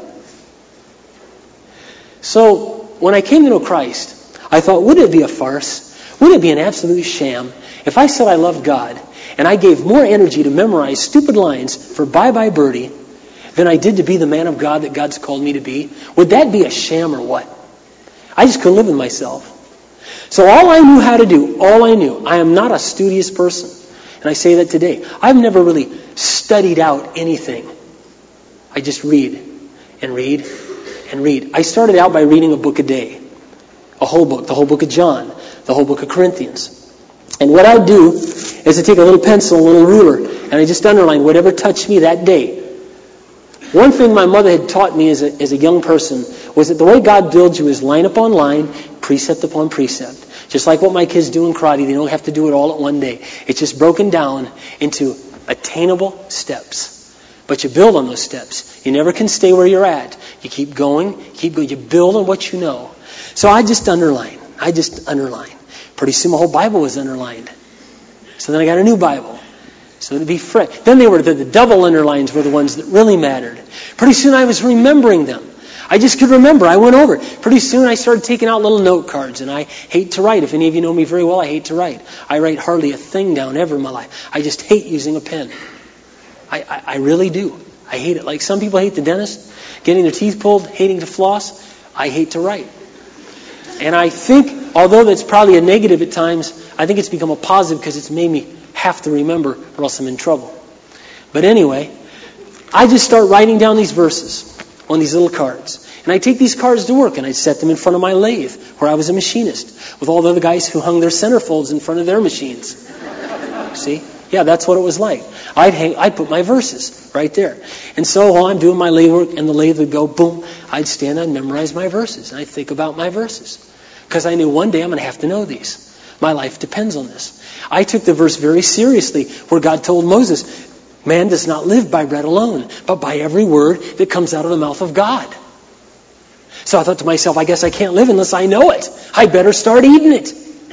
So when I came to know Christ, I thought, wouldn't it be a farce? Wouldn't it be an absolute sham if I said I loved God, and I gave more energy to memorize stupid lines for Bye Bye Birdie than I did to be the man of God that God's called me to be? Would that be a sham or what? I just couldn't live with myself. So all I knew how to do, all I knew, I am not a studious person. And I say that today. I've never really studied out anything. I just read and read and read. I started out by reading a book a day. A whole book. The whole book of John. The whole book of Corinthians. And what I do is I take a little pencil, a little ruler, and I just underline whatever touched me that day. One thing my mother had taught me as a, as a young person was that the way God builds you is line upon line, precept upon precept. Just like what my kids do in karate, they don't have to do it all at one day. It's just broken down into attainable steps. But you build on those steps. You never can stay where you're at. You keep going, keep going. You build on what you know. So I just underline. I just underline. Pretty soon my whole Bible was underlined. So then I got a new Bible. So it'd be fresh. Then they were the, the double underlines were the ones that really mattered. Pretty soon I was remembering them. I just could remember. I went over it. Pretty soon I started taking out little note cards, and I hate to write. If any of you know me very well, I hate to write. I write hardly a thing down ever in my life. I just hate using a pen. I, I, I really do. I hate it. Like some people hate the dentist, getting their teeth pulled, hating to floss. I hate to write. And I think, although that's probably a negative at times, I think it's become a positive because it's made me have to remember or else I'm in trouble. But anyway, I just start writing down these verses on these little cards. And I take these cards to work and I set them in front of my lathe where I was a machinist with all the other guys who hung their centerfolds in front of their machines. See? Yeah, that's what it was like. I'd hang, I'd put my verses right there. And so while I'm doing my lathe work and the lathe would go boom, I'd stand and memorize my verses. And I'd think about my verses. Because I knew one day I'm going to have to know these. My life depends on this. I took the verse very seriously where God told Moses, man does not live by bread alone, but by every word that comes out of the mouth of God. So I thought to myself, I guess I can't live unless I know it. I better start eating it.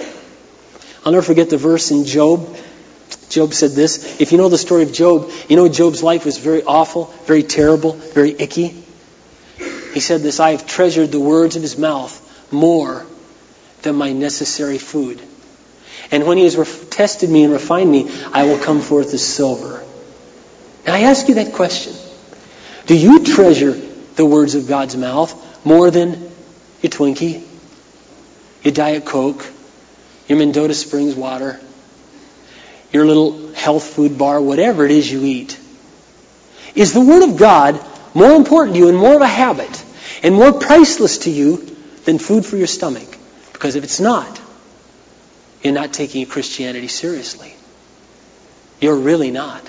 I'll never forget the verse in Job. Job said this. If you know the story of Job, you know Job's life was very awful, very terrible, very icky. He said this, I have treasured the words of his mouth more than my necessary food. And when he has ref- tested me and refined me, I will come forth as silver. Now I ask you that question. Do you treasure the words of God's mouth more than your Twinkie, your Diet Coke, your Mendota Springs water, your little health food bar, whatever it is you eat? Is the Word of God more important to you and more of a habit and more priceless to you than food for your stomach? Because if it's not, you're not taking your Christianity seriously. You're really not.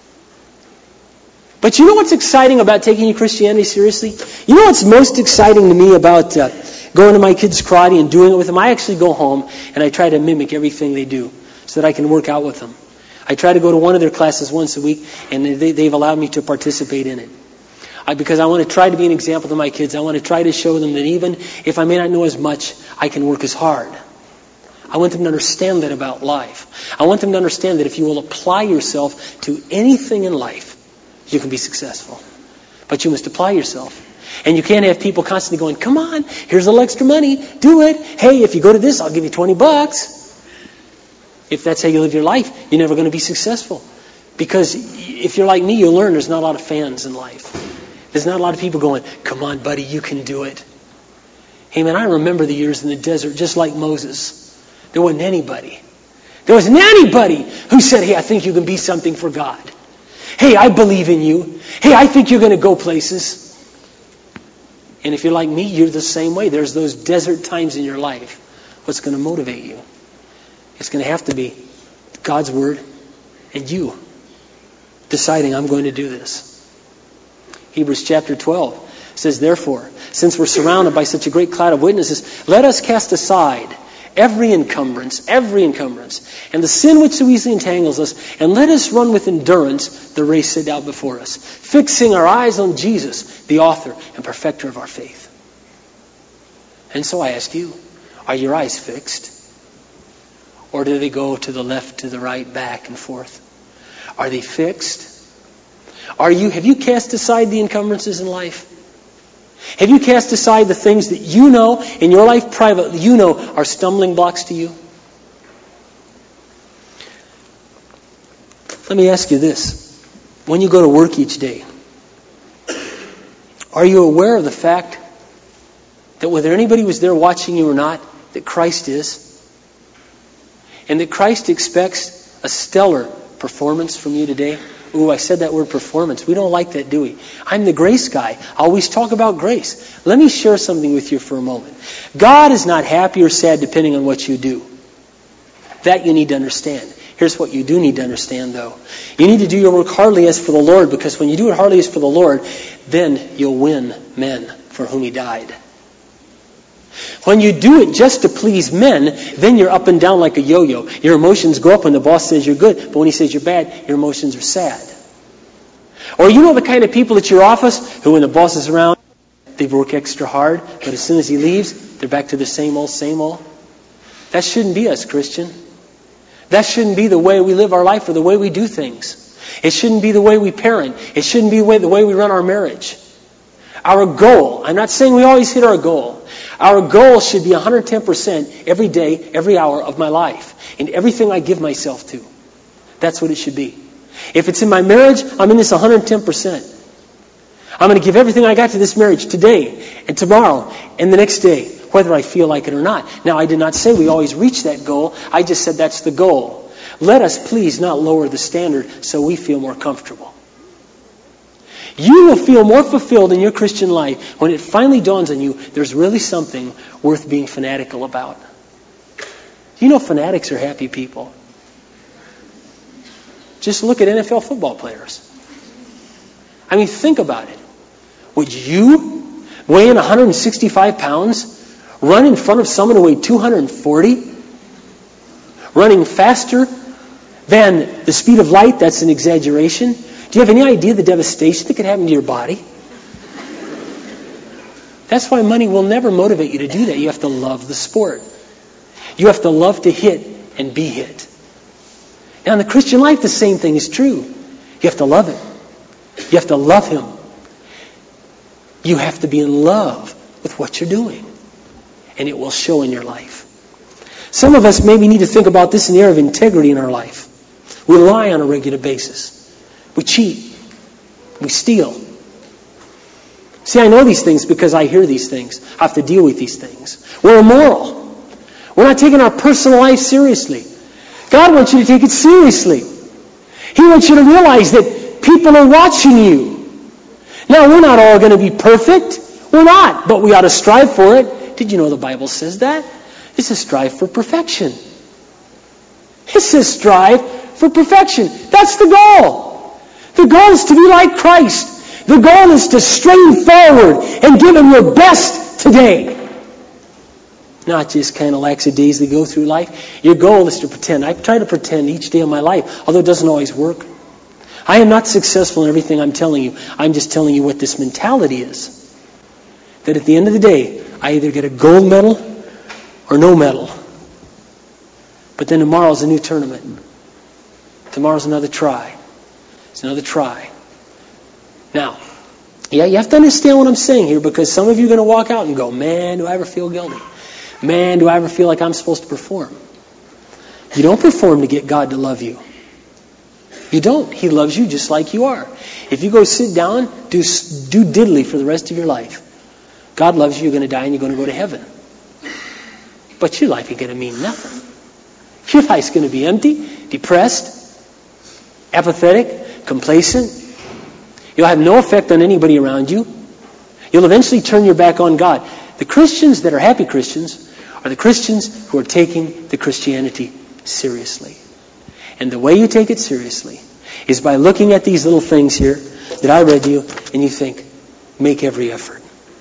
But you know what's exciting about taking your Christianity seriously? You know what's most exciting to me about uh, going to my kids' karate and doing it with them? I actually go home and I try to mimic everything they do so that I can work out with them. I try to go to one of their classes once a week, and they, they've allowed me to participate in it. I, because I want to try to be an example to my kids. I want to try to show them that even if I may not know as much, I can work as hard. I want them to understand that about life. I want them to understand that if you will apply yourself to anything in life, you can be successful. But you must apply yourself. And you can't have people constantly going, come on, here's a little extra money, do it. Hey, if you go to this, I'll give you twenty bucks. If that's how you live your life, you're never going to be successful. Because if you're like me, you'll learn there's not a lot of fans in life. There's not a lot of people going, come on, buddy, you can do it. Hey, man, I remember the years in the desert just like Moses. There wasn't anybody. There wasn't anybody who said, hey, I think you can be something for God. Hey, I believe in you. Hey, I think you're going to go places. And if you're like me, you're the same way. There's those desert times in your life. What's going to motivate you? It's going to have to be God's Word and you deciding, I'm going to do this. Hebrews chapter twelve says, therefore, since we're surrounded by such a great cloud of witnesses, let us cast aside every encumbrance, every encumbrance, and the sin which so easily entangles us, and let us run with endurance the race set out before us, fixing our eyes on Jesus, the author and perfecter of our faith. And so I ask you, are your eyes fixed? Or do they go to the left, to the right, back and forth? Are they fixed? Are you, have you cast aside the encumbrances in life? Have you cast aside the things that you know in your life privately, you know are stumbling blocks to you? Let me ask you this. When you go to work each day, are you aware of the fact that whether anybody was there watching you or not, that Christ is? And that Christ expects a stellar performance from you today? Ooh, I said that word performance. We don't like that, do we? I'm the grace guy. I always talk about grace. Let me share something with you for a moment. God is not happy or sad depending on what you do. That you need to understand. Here's what you do need to understand, though. You need to do your work heartily as for the Lord, because when you do it heartily as for the Lord, then you'll win men for whom He died. When you do it just to please men, then you're up and down like a yo-yo. Your emotions go up when the boss says you're good, but when he says you're bad, your emotions are sad. Or you know the kind of people at your office who when the boss is around, they work extra hard, but as soon as he leaves, they're back to the same old, same old. That shouldn't be us, Christian. That shouldn't be the way we live our life or the way we do things. It shouldn't be the way we parent. It shouldn't be the way, the way we run our marriage. Our goal, I'm not saying we always hit our goal. Our goal should be one hundred ten percent every day, every hour of my life, in everything I give myself to. That's what it should be. If it's in my marriage, I'm in this one hundred ten percent. I'm going to give everything I got to this marriage today and tomorrow and the next day, whether I feel like it or not. Now, I did not say we always reach that goal. I just said that's the goal. Let us please not lower the standard so we feel more comfortable. You will feel more fulfilled in your Christian life when it finally dawns on you there's really something worth being fanatical about. You know fanatics are happy people. Just look at N F L football players. I mean, think about it. Would you, weighing one hundred sixty-five pounds, run in front of someone who weighed two hundred forty? Running faster than the speed of light? That's an exaggeration. Do you have any idea the devastation that could happen to your body? That's why money will never motivate you to do that. You have to love the sport. You have to love to hit and be hit. Now in the Christian life, the same thing is true. You have to love it. You have to love Him. You have to be in love with what you're doing. And it will show in your life. Some of us maybe need to think about this in the area of integrity in our life. We lie on a regular basis. We cheat. We steal. See, I know these things because I hear these things. I have to deal with these things. We're immoral. We're not taking our personal life seriously. God wants you to take it seriously. He wants you to realize that people are watching you. Now, we're not all going to be perfect. We're not. But we ought to strive for it. Did you know the Bible says that? It says strive for perfection. It says strive for perfection. That's the goal. The goal is to be like Christ. The goal is to strain forward and give Him your best today. Not just kind of lackadaisically go through life. Your goal is to pretend. I try to pretend each day of my life, although it doesn't always work. I am not successful in everything I'm telling you. I'm just telling you what this mentality is. That at the end of the day, I either get a gold medal or no medal. But then tomorrow's a new tournament. Tomorrow's another try. It's another try. Now, yeah, you have to understand what I'm saying here, because some of you are going to walk out and go, man, do I ever feel guilty? Man, do I ever feel like I'm supposed to perform? You don't perform to get God to love you. You don't. He loves you just like you are. If you go sit down, do, do diddly for the rest of your life, God loves you, you're going to die, and you're going to go to heaven. But your life ain't going to mean nothing. Your life's going to be empty, depressed, apathetic, complacent. You'll have no effect on anybody around you. You'll eventually turn your back on God. The Christians that are happy Christians are the Christians who are taking the Christianity seriously. And the way you take it seriously is by looking at these little things here that I read to you, and you think, make every effort.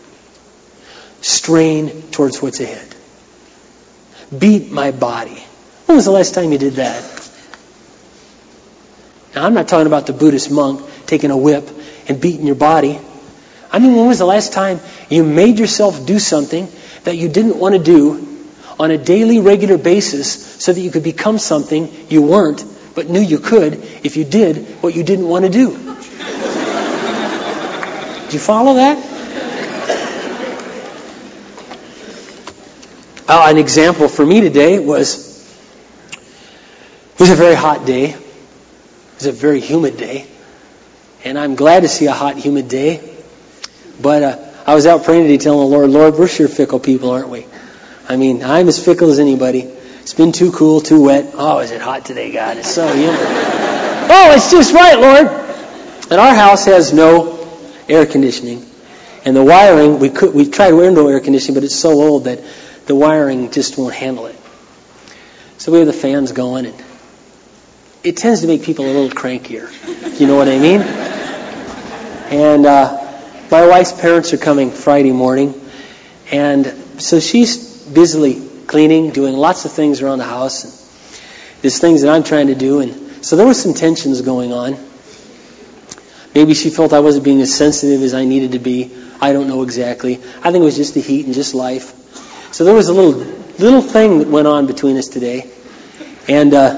Strain towards what's ahead. Beat my body. When was the last time you did that? Now, I'm not talking about the Buddhist monk taking a whip and beating your body. I mean, when was the last time you made yourself do something that you didn't want to do on a daily, regular basis so that you could become something you weren't, but knew you could if you did what you didn't want to do? Did you follow that? Uh, an example for me today was, it was a very hot day. It was a very humid day. And I'm glad to see a hot, humid day. But uh, I was out praying today telling the Lord, Lord, we're sure fickle people, aren't we? I mean, I'm as fickle as anybody. It's been too cool, too wet. Oh, is it hot today, God? It's so humid. Oh, it's just right, Lord. And our house has no air conditioning. And the wiring, we could we tried window air conditioning, but it's so old that the wiring just won't handle it. So we have the fans going, and it tends to make people a little crankier. You know what I mean? And uh, my wife's parents are coming Friday morning, and so she's busily cleaning, doing lots of things around the house. And there's things that I'm trying to do, and so there were some tensions going on. Maybe she felt I wasn't being as sensitive as I needed to be. I don't know exactly. I think it was just the heat and just life. So there was a little little thing that went on between us today, and uh,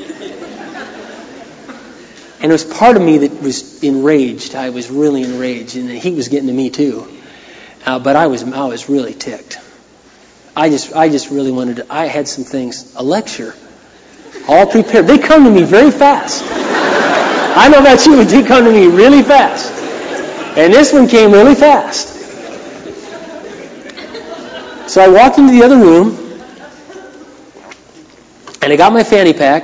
and it was part of me that was enraged. I was really enraged, and the heat was getting to me too. Uh, but I was I was really ticked. I just I just really wanted to. I had some things, a lecture, all prepared. They come to me very fast. I know about you, but they come to me really fast. And this one came really fast. So I walked into the other room, and I got my fanny pack,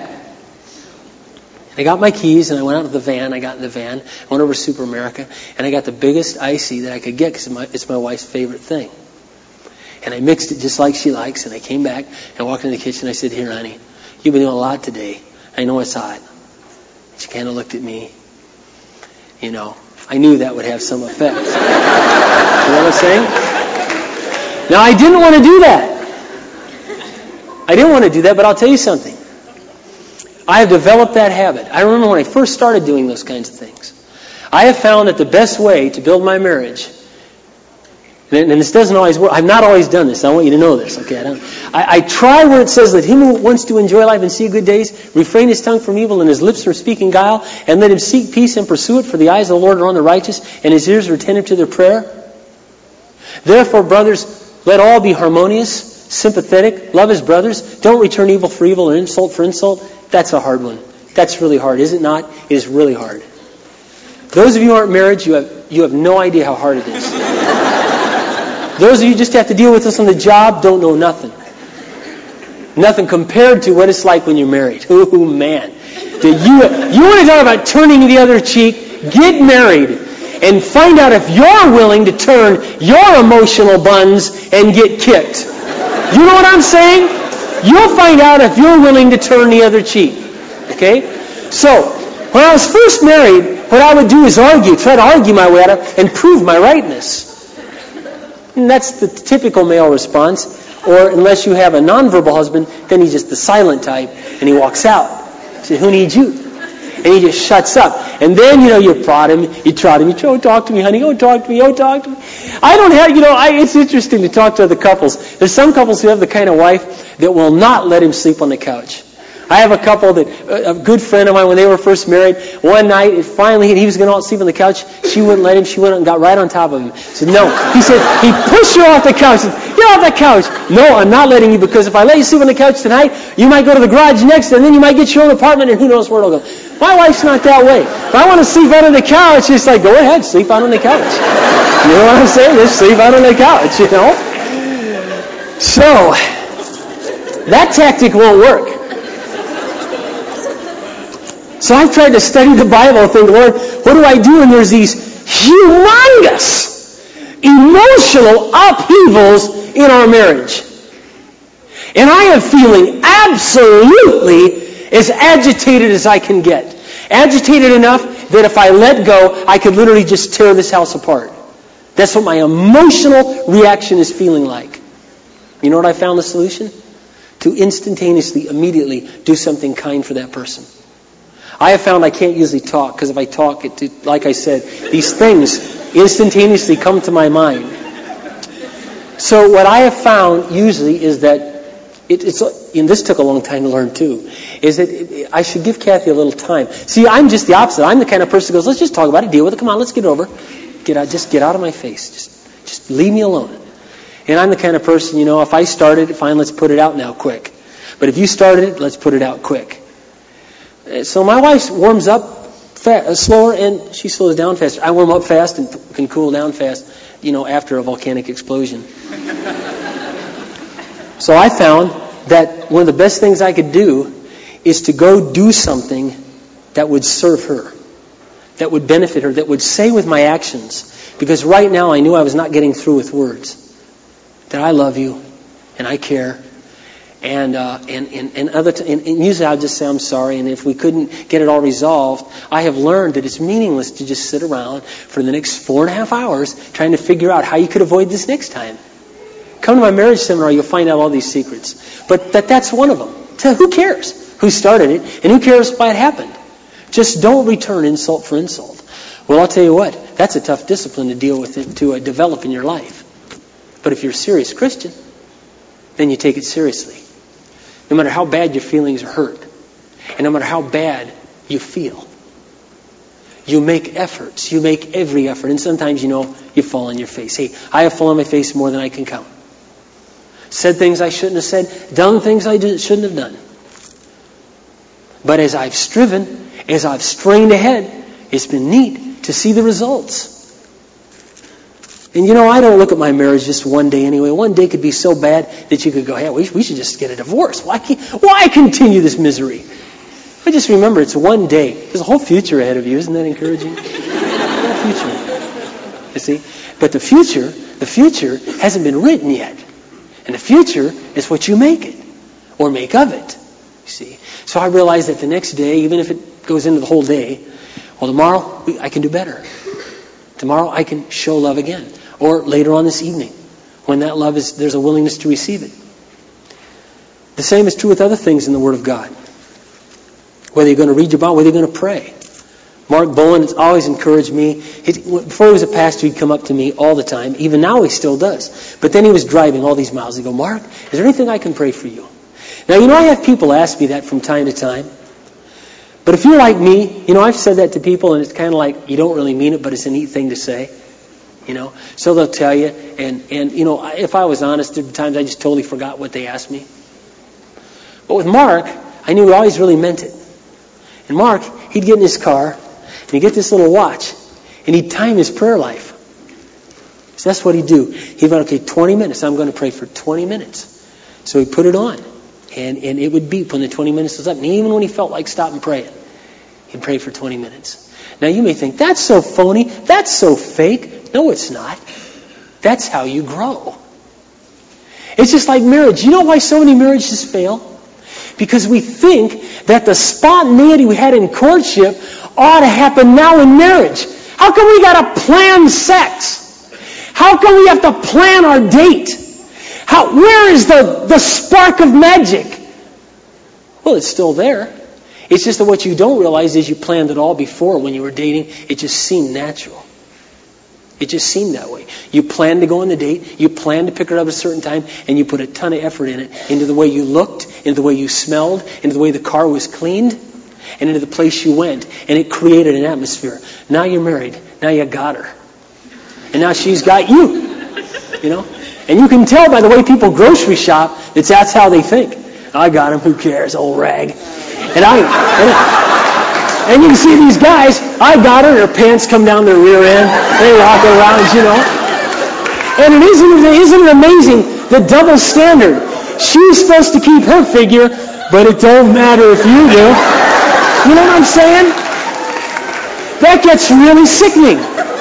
and I got my keys, and I went out to the van. I got in the van. I went over to Super America, and I got the biggest icy that I could get because it's my wife's favorite thing. And I mixed it just like she likes, and I came back and walked in the kitchen. I said, here, honey, you've been doing a lot today. I know it's hot. She kind of looked at me. You know, I knew that would have some effect. You know what I'm saying? Now, I didn't want to do that. I didn't want to do that, but I'll tell you something. I have developed that habit. I remember when I first started doing those kinds of things. I have found that the best way to build my marriage, and this doesn't always work. I've not always done this. I want you to know this, okay? I, don't, I, I try where it says, let him who wants to enjoy life and see good days refrain his tongue from evil and his lips from speaking guile, and let him seek peace and pursue it, for the eyes of the Lord are on the righteous, and his ears are attentive to their prayer. Therefore, brothers, let all be harmonious, sympathetic, love his brothers. Don't return evil for evil or insult for insult. That's a hard one. That's really hard, is it not? It is really hard. Those of you who aren't married, you have you have no idea how hard it is. Those of you who just have to deal with this on the job don't know nothing. Nothing compared to what it's like when you're married. Oh, man. Do you, you want to talk about turning the other cheek? Get married. And find out if you're willing to turn your emotional buns and get kicked. You know what I'm saying? You'll find out if you're willing to turn the other cheek. Okay? So, when I was first married, what I would do is argue, try to argue my way out of it and prove my rightness. And that's the typical male response. Or unless you have a nonverbal husband, then he's just the silent type and he walks out. He says, who needs you? And he just shuts up. And then, you know, you prod him, you trot him, you say, oh, talk to me, honey, oh, talk to me, oh, talk to me. I don't have, you know, I, it's interesting to talk to other couples. There's some couples who have the kind of wife that will not let him sleep on the couch. I have a couple that, a good friend of mine, when they were first married, one night, it finally, he was going to sleep on the couch. She wouldn't let him. She went and got right on top of him. He said, no. He said, he pushed her off the couch. He said, get off the couch. No, I'm not letting you, because if I let you sleep on the couch tonight, you might go to the garage next, and then you might get your own apartment, and who knows where it'll go. My wife's not that way. If I want to sleep out on the couch, it's like, go ahead, sleep out on the couch. You know what I'm saying? Just sleep out on the couch, you know? So, that tactic won't work. So I've tried to study the Bible and think, Lord, what do I do when there's these humongous emotional upheavals in our marriage? And I am feeling absolutely as agitated as I can get. Agitated enough that if I let go, I could literally just tear this house apart. That's what my emotional reaction is feeling like. You know what I found the solution? To instantaneously, immediately do something kind for that person. I have found I can't usually talk, because if I talk, it, like I said, these things instantaneously come to my mind. So what I have found usually is that, it, it's, and this took a long time to learn too, is that it, I should give Kathy a little time. See, I'm just the opposite. I'm the kind of person who goes, let's just talk about it, deal with it, come on, let's get it over. Get out, just get out of my face. Just, just leave me alone. And I'm the kind of person, you know, if I started it, fine, let's put it out now quick. But if you started it, let's put it out quick. So my wife warms up fa- slower, and she slows down faster. I warm up fast and can cool down fast, you know, after a volcanic explosion. So I found that one of the best things I could do is to go do something that would serve her, that would benefit her, that would say with my actions. Because right now I knew I was not getting through with words. That I love you, and I care. And, uh, and, and, and, other t- and, and usually I'll just say I'm sorry, and if we couldn't get it all resolved, I have learned that it's meaningless to just sit around for the next four and a half hours trying to figure out how you could avoid this next time. Come to my marriage seminar, you'll find out all these secrets. But that that's one of them. So who cares who started it, and who cares why it happened? Just don't return insult for insult. Well, I'll tell you what, that's a tough discipline to deal with, it, to uh, develop in your life. But if you're a serious Christian, then you take it seriously. No matter how bad your feelings are hurt, and no matter how bad you feel, you make efforts. You make every effort. And sometimes, you know, you fall on your face. Hey, I have fallen on my face more than I can count. Said things I shouldn't have said. Done things I shouldn't have done. But as I've striven, as I've strained ahead, it's been neat to see the results. And you know, I don't look at my marriage just one day anyway. One day could be so bad that you could go, hey, we, we should just get a divorce. Why, why continue this misery? But just remember, it's one day. There's a whole future ahead of you. Isn't that encouraging? The whole future. You see? But the future, the future hasn't been written yet. And the future is what you make it, or make of it. You see? So I realized that the next day, even if it goes into the whole day, well, tomorrow we, I can do better. Tomorrow I can show love again. Or later on this evening, when that love is, there's a willingness to receive it. The same is true with other things in the Word of God. Whether you're going to read your Bible, whether you're going to pray. Mark Bowen has always encouraged me. He, before he was a pastor, he'd come up to me all the time. Even now he still does. But then he was driving all these miles. He'd go, Mark, is there anything I can pray for you? Now, you know, I have people ask me that from time to time. But if you're like me, you know, I've said that to people, and it's kind of like you don't really mean it, but it's a neat thing to say. You know, so they'll tell you, and, and you know, if I was honest, there were times I just totally forgot what they asked me. But with Mark, I knew he always really meant it. And Mark, he'd get in his car, and he'd get this little watch, and he'd time his prayer life. So that's what he'd do. He'd go, okay, twenty minutes, I'm going to pray for twenty minutes. So he'd put it on, and, and it would beep when the twenty minutes was up. And even when he felt like stopping praying, he'd pray for twenty minutes. Now you may think, that's so phony, that's so fake. No, it's not. That's how you grow. It's just like marriage. You know why so many marriages fail? Because we think that the spontaneity we had in courtship ought to happen now in marriage. How come we got to plan sex? How come we have to plan our date? How, where is the, the spark of magic? Well, it's still there. It's just that what you don't realize is you planned it all before when you were dating. It just seemed natural. It just seemed that way. You planned to go on the date, you planned to pick her up at a certain time, and you put a ton of effort in it, into the way you looked, into the way you smelled, into the way the car was cleaned, and into the place you went. And it created an atmosphere. Now you're married. Now you got her. And now she's got you. You know? And you can tell by the way people grocery shop that that's how they think. I got him, who cares, old rag. And I... And, And you can see these guys, I got her, their pants come down their rear end, they walk around, you know. And it isn't, isn't it amazing, the double standard? She's supposed to keep her figure, but it don't matter if you do. You know what I'm saying? That gets really sickening.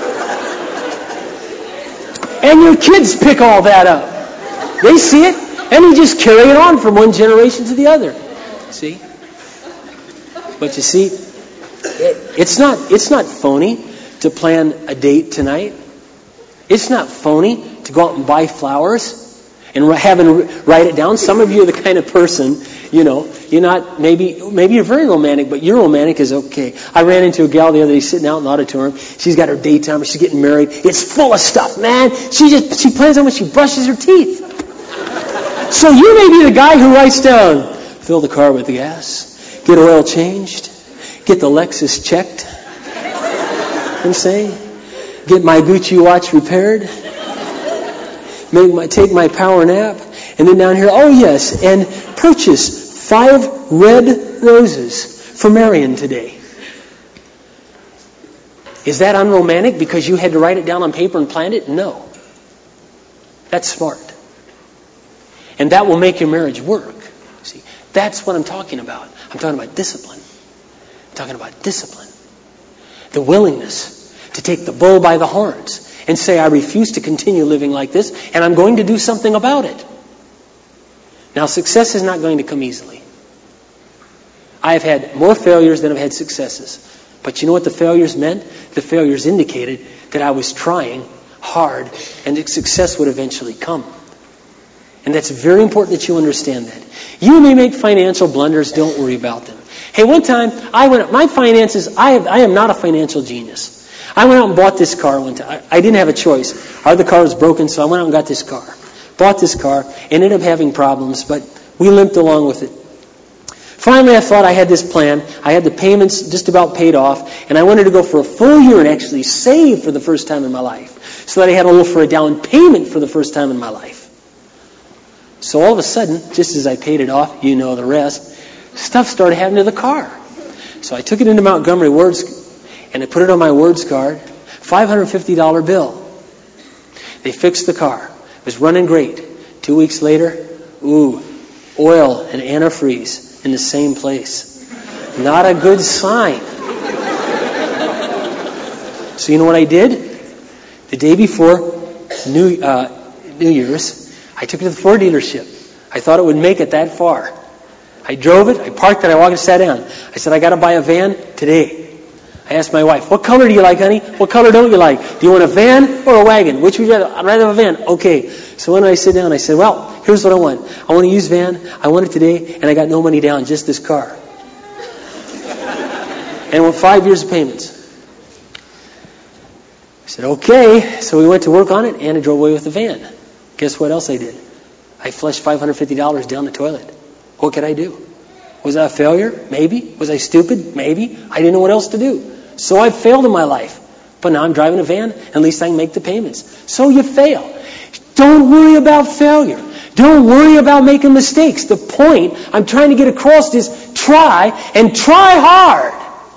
And your kids pick all that up. They see it, and you just carry it on from one generation to the other. See? But you see, It's not, it's not phony to plan a date tonight. It's not phony to go out and buy flowers and have and write it down. Some of you are the kind of person, you know, you're not, maybe maybe you're very romantic, but your romantic is okay. I ran into a gal the other day sitting out in the auditorium. She's got her daytime, she's getting married. It's full of stuff, man. She just, she plans on when she brushes her teeth. So you may be the guy who writes down, fill the car with gas, get oil changed, get the Lexus checked, I'm saying, get my Gucci watch repaired, make my, take my power nap, and then down here, oh yes, and purchase five red roses for Marion today. Is that unromantic because you had to write it down on paper and plan it? No. That's smart. And that will make your marriage work. See, that's what I'm talking about. I'm talking about discipline. I'm talking about discipline. The willingness to take the bull by the horns and say, I refuse to continue living like this, and I'm going to do something about it. Now, success is not going to come easily. I have had more failures than I've had successes. But you know what the failures meant? The failures indicated that I was trying hard and that success would eventually come. And that's very important that you understand that. You may make financial blunders, don't worry about them. Hey, one time, I went, my finances, I, have, I am not a financial genius. I went out and bought this car one time. I, I didn't have a choice. Our other car was broken, so I went out and got this car. Bought this car, ended up having problems, but we limped along with it. Finally, I thought I had this plan. I had the payments just about paid off, and I wanted to go for a full year and actually save for the first time in my life, so that I had a little for a down payment for the first time in my life. So all of a sudden, just as I paid it off, you know the rest, stuff started happening to the car. So I took it into Montgomery Words, and I put it on my Words card, five hundred fifty dollars bill. They fixed the car. It was running great. Two weeks later, ooh, oil and antifreeze in the same place. Not a good sign. So you know what I did? The day before New, uh, New Year's, I took it to the Ford dealership. I thought it would make it that far. I drove it, I parked it, I walked and sat down. I said, I got to buy a van today. I asked my wife, what color do you like, honey? What color don't you like? Do you want a van or a wagon? Which would you rather? I'd rather have a van. Okay. So when I sit down, I said, well, here's what I want. I want a used van. I want it today, and I got no money down, just this car. And with five years of payments. I said, okay. So we went to work on it, and I drove away with the van. Guess what else I did? I flushed five hundred fifty dollars down the toilet. What could I do? Was I a failure? Maybe. Was I stupid? Maybe. I didn't know what else to do. So I failed in my life. But now I'm driving a van. At least I can make the payments. So you fail. Don't worry about failure. Don't worry about making mistakes. The point I'm trying to get across is try and try hard.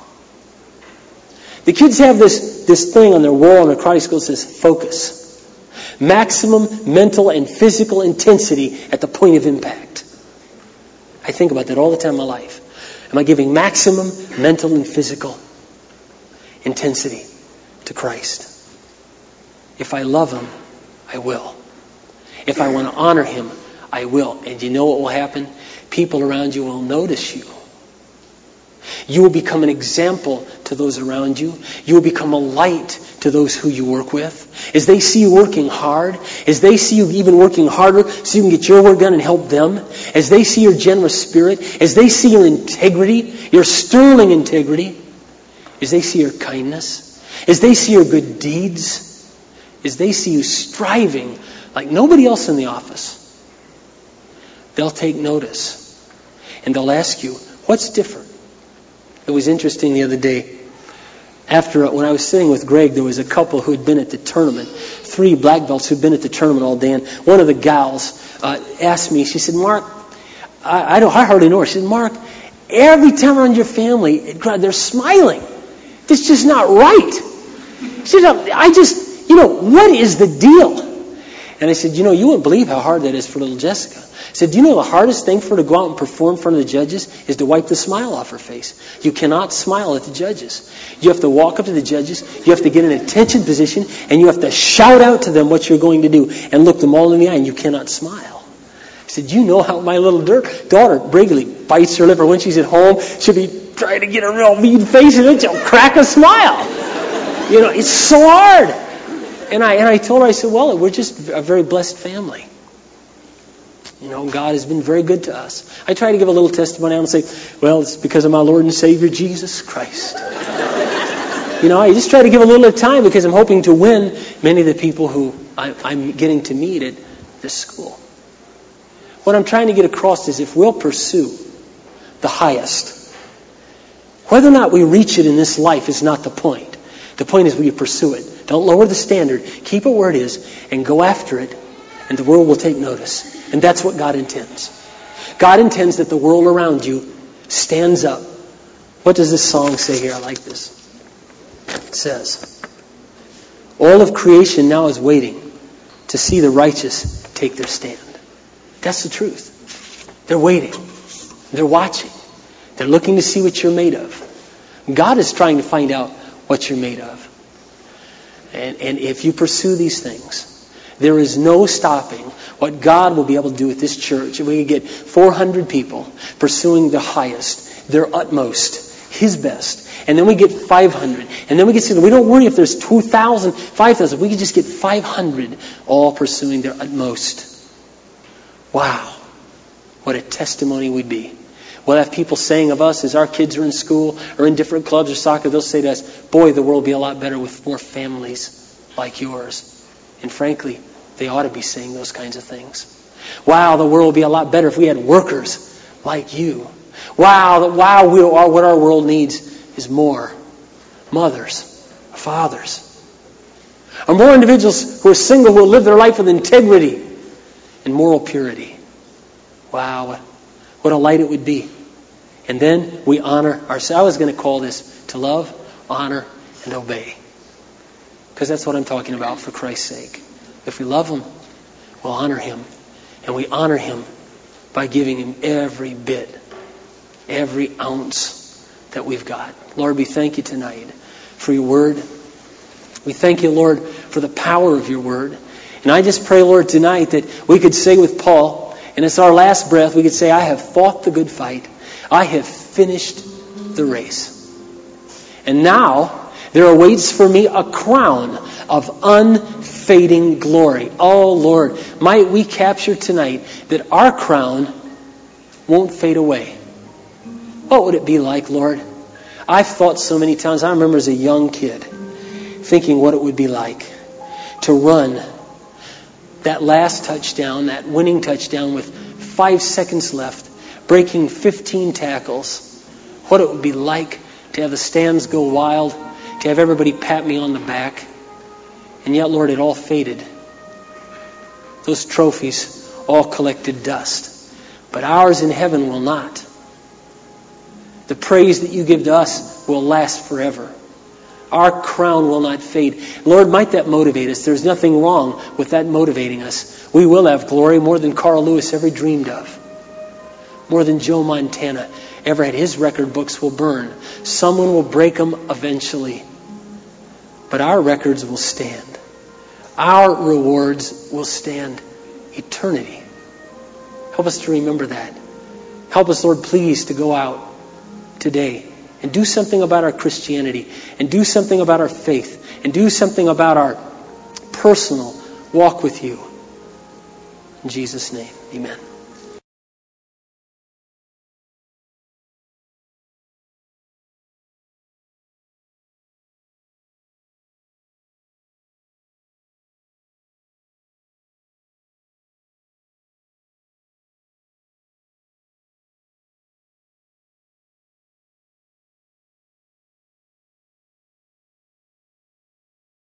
The kids have this, this thing on their wall in their karate school that says focus. Maximum mental and physical intensity at the point of impact. I think about that all the time in my life. Am I giving maximum mental and physical intensity to Christ? If I love Him, I will. If I want to honor Him, I will. And you know what will happen? People around you will notice you. You will become an example to those around you. You will become a light to those who you work with. As they see you working hard, as they see you even working harder so you can get your work done and help them, as they see your generous spirit, as they see your integrity, your sterling integrity, as they see your kindness, as they see your good deeds, is they see you striving like nobody else in the office. They'll take notice. And they'll ask you, what's different? It was interesting the other day. After, when I was sitting with Greg, there was a couple who had been at the tournament. Three black belts who'd been at the tournament all day. And one of the gals uh, asked me, she said, Mark, I, I, don't, I hardly know her. She said, Mark, every time around your family, it, they're smiling. This is just not right. She said, I just, you know, what is the deal? And I said, you know, you wouldn't believe how hard that is for little Jessica. I said, do you know the hardest thing for her to go out and perform in front of the judges is to wipe the smile off her face. You cannot smile at the judges. You have to walk up to the judges, you have to get in an attention position, and you have to shout out to them what you're going to do and look them all in the eye, and you cannot smile. I said, you know how my little daughter regularly bites her lip, or when she's at home, she'll be trying to get a real mean face, and then she'll crack a smile. You know, it's so hard. And I, and I told her, I said, well, we're just a very blessed family. You know, God has been very good to us. I try to give a little testimony and say, well, it's because of my Lord and Savior, Jesus Christ. You know, I just try to give a little at a time because I'm hoping to win many of the people who I, I'm getting to meet at this school. What I'm trying to get across is if we'll pursue the highest, whether or not we reach it in this life is not the point. The point is will you pursue it. Don't lower the standard. Keep it where it is and go after it, and the world will take notice. And that's what God intends. God intends that the world around you stands up. What does this song say here? I like this. It says, all of creation now is waiting to see the righteous take their stand. That's the truth. They're waiting. They're watching. They're looking to see what you're made of. God is trying to find out what you're made of. And, and if you pursue these things, there is no stopping what God will be able to do with this church. If we could get four hundred people pursuing the highest, their utmost, His best. And then we get five hundred. And then we get to, we don't worry if there's two thousand, five thousand. We could just get five hundred all pursuing their utmost. Wow. What a testimony we'd be. We'll have people saying of us as our kids are in school or in different clubs or soccer, they'll say to us, boy, the world would be a lot better with more families like yours. And frankly, they ought to be saying those kinds of things. Wow, the world would be a lot better if we had workers like you. Wow, wow, we are, what our world needs is more mothers, fathers. Or more individuals who are single, who will live their life with integrity and moral purity. Wow, what a light it would be. And then we honor ourselves. I was going to call this to love, honor, and obey. Because that's what I'm talking about for Christ's sake. If we love Him, we'll honor Him. And we honor Him by giving Him every bit, every ounce that we've got. Lord, we thank You tonight for Your Word. We thank You, Lord, for the power of Your Word. And I just pray, Lord, tonight that we could say with Paul, and it's our last breath, we could say, I have fought the good fight. I have finished the race. And now there awaits for me a crown of unfading glory. Oh, Lord, might we capture tonight that our crown won't fade away. What would it be like, Lord? I've thought so many times, I remember as a young kid, thinking what it would be like to run that last touchdown, that winning touchdown with five seconds left, breaking fifteen tackles. What it would be like to have the stands go wild, to have everybody pat me on the back. And yet, Lord, it all faded. Those trophies all collected dust. But ours in heaven will not. The praise that You give to us will last forever. Our crown will not fade. Lord, might that motivate us. There's nothing wrong with that motivating us. We will have glory more than Carl Lewis ever dreamed of. More than Joe Montana ever had. His record books will burn. Someone will break them eventually. But our records will stand. Our rewards will stand eternity. Help us to remember that. Help us, Lord, please, to go out today and do something about our Christianity, and do something about our faith, and do something about our personal walk with You. In Jesus' name, amen.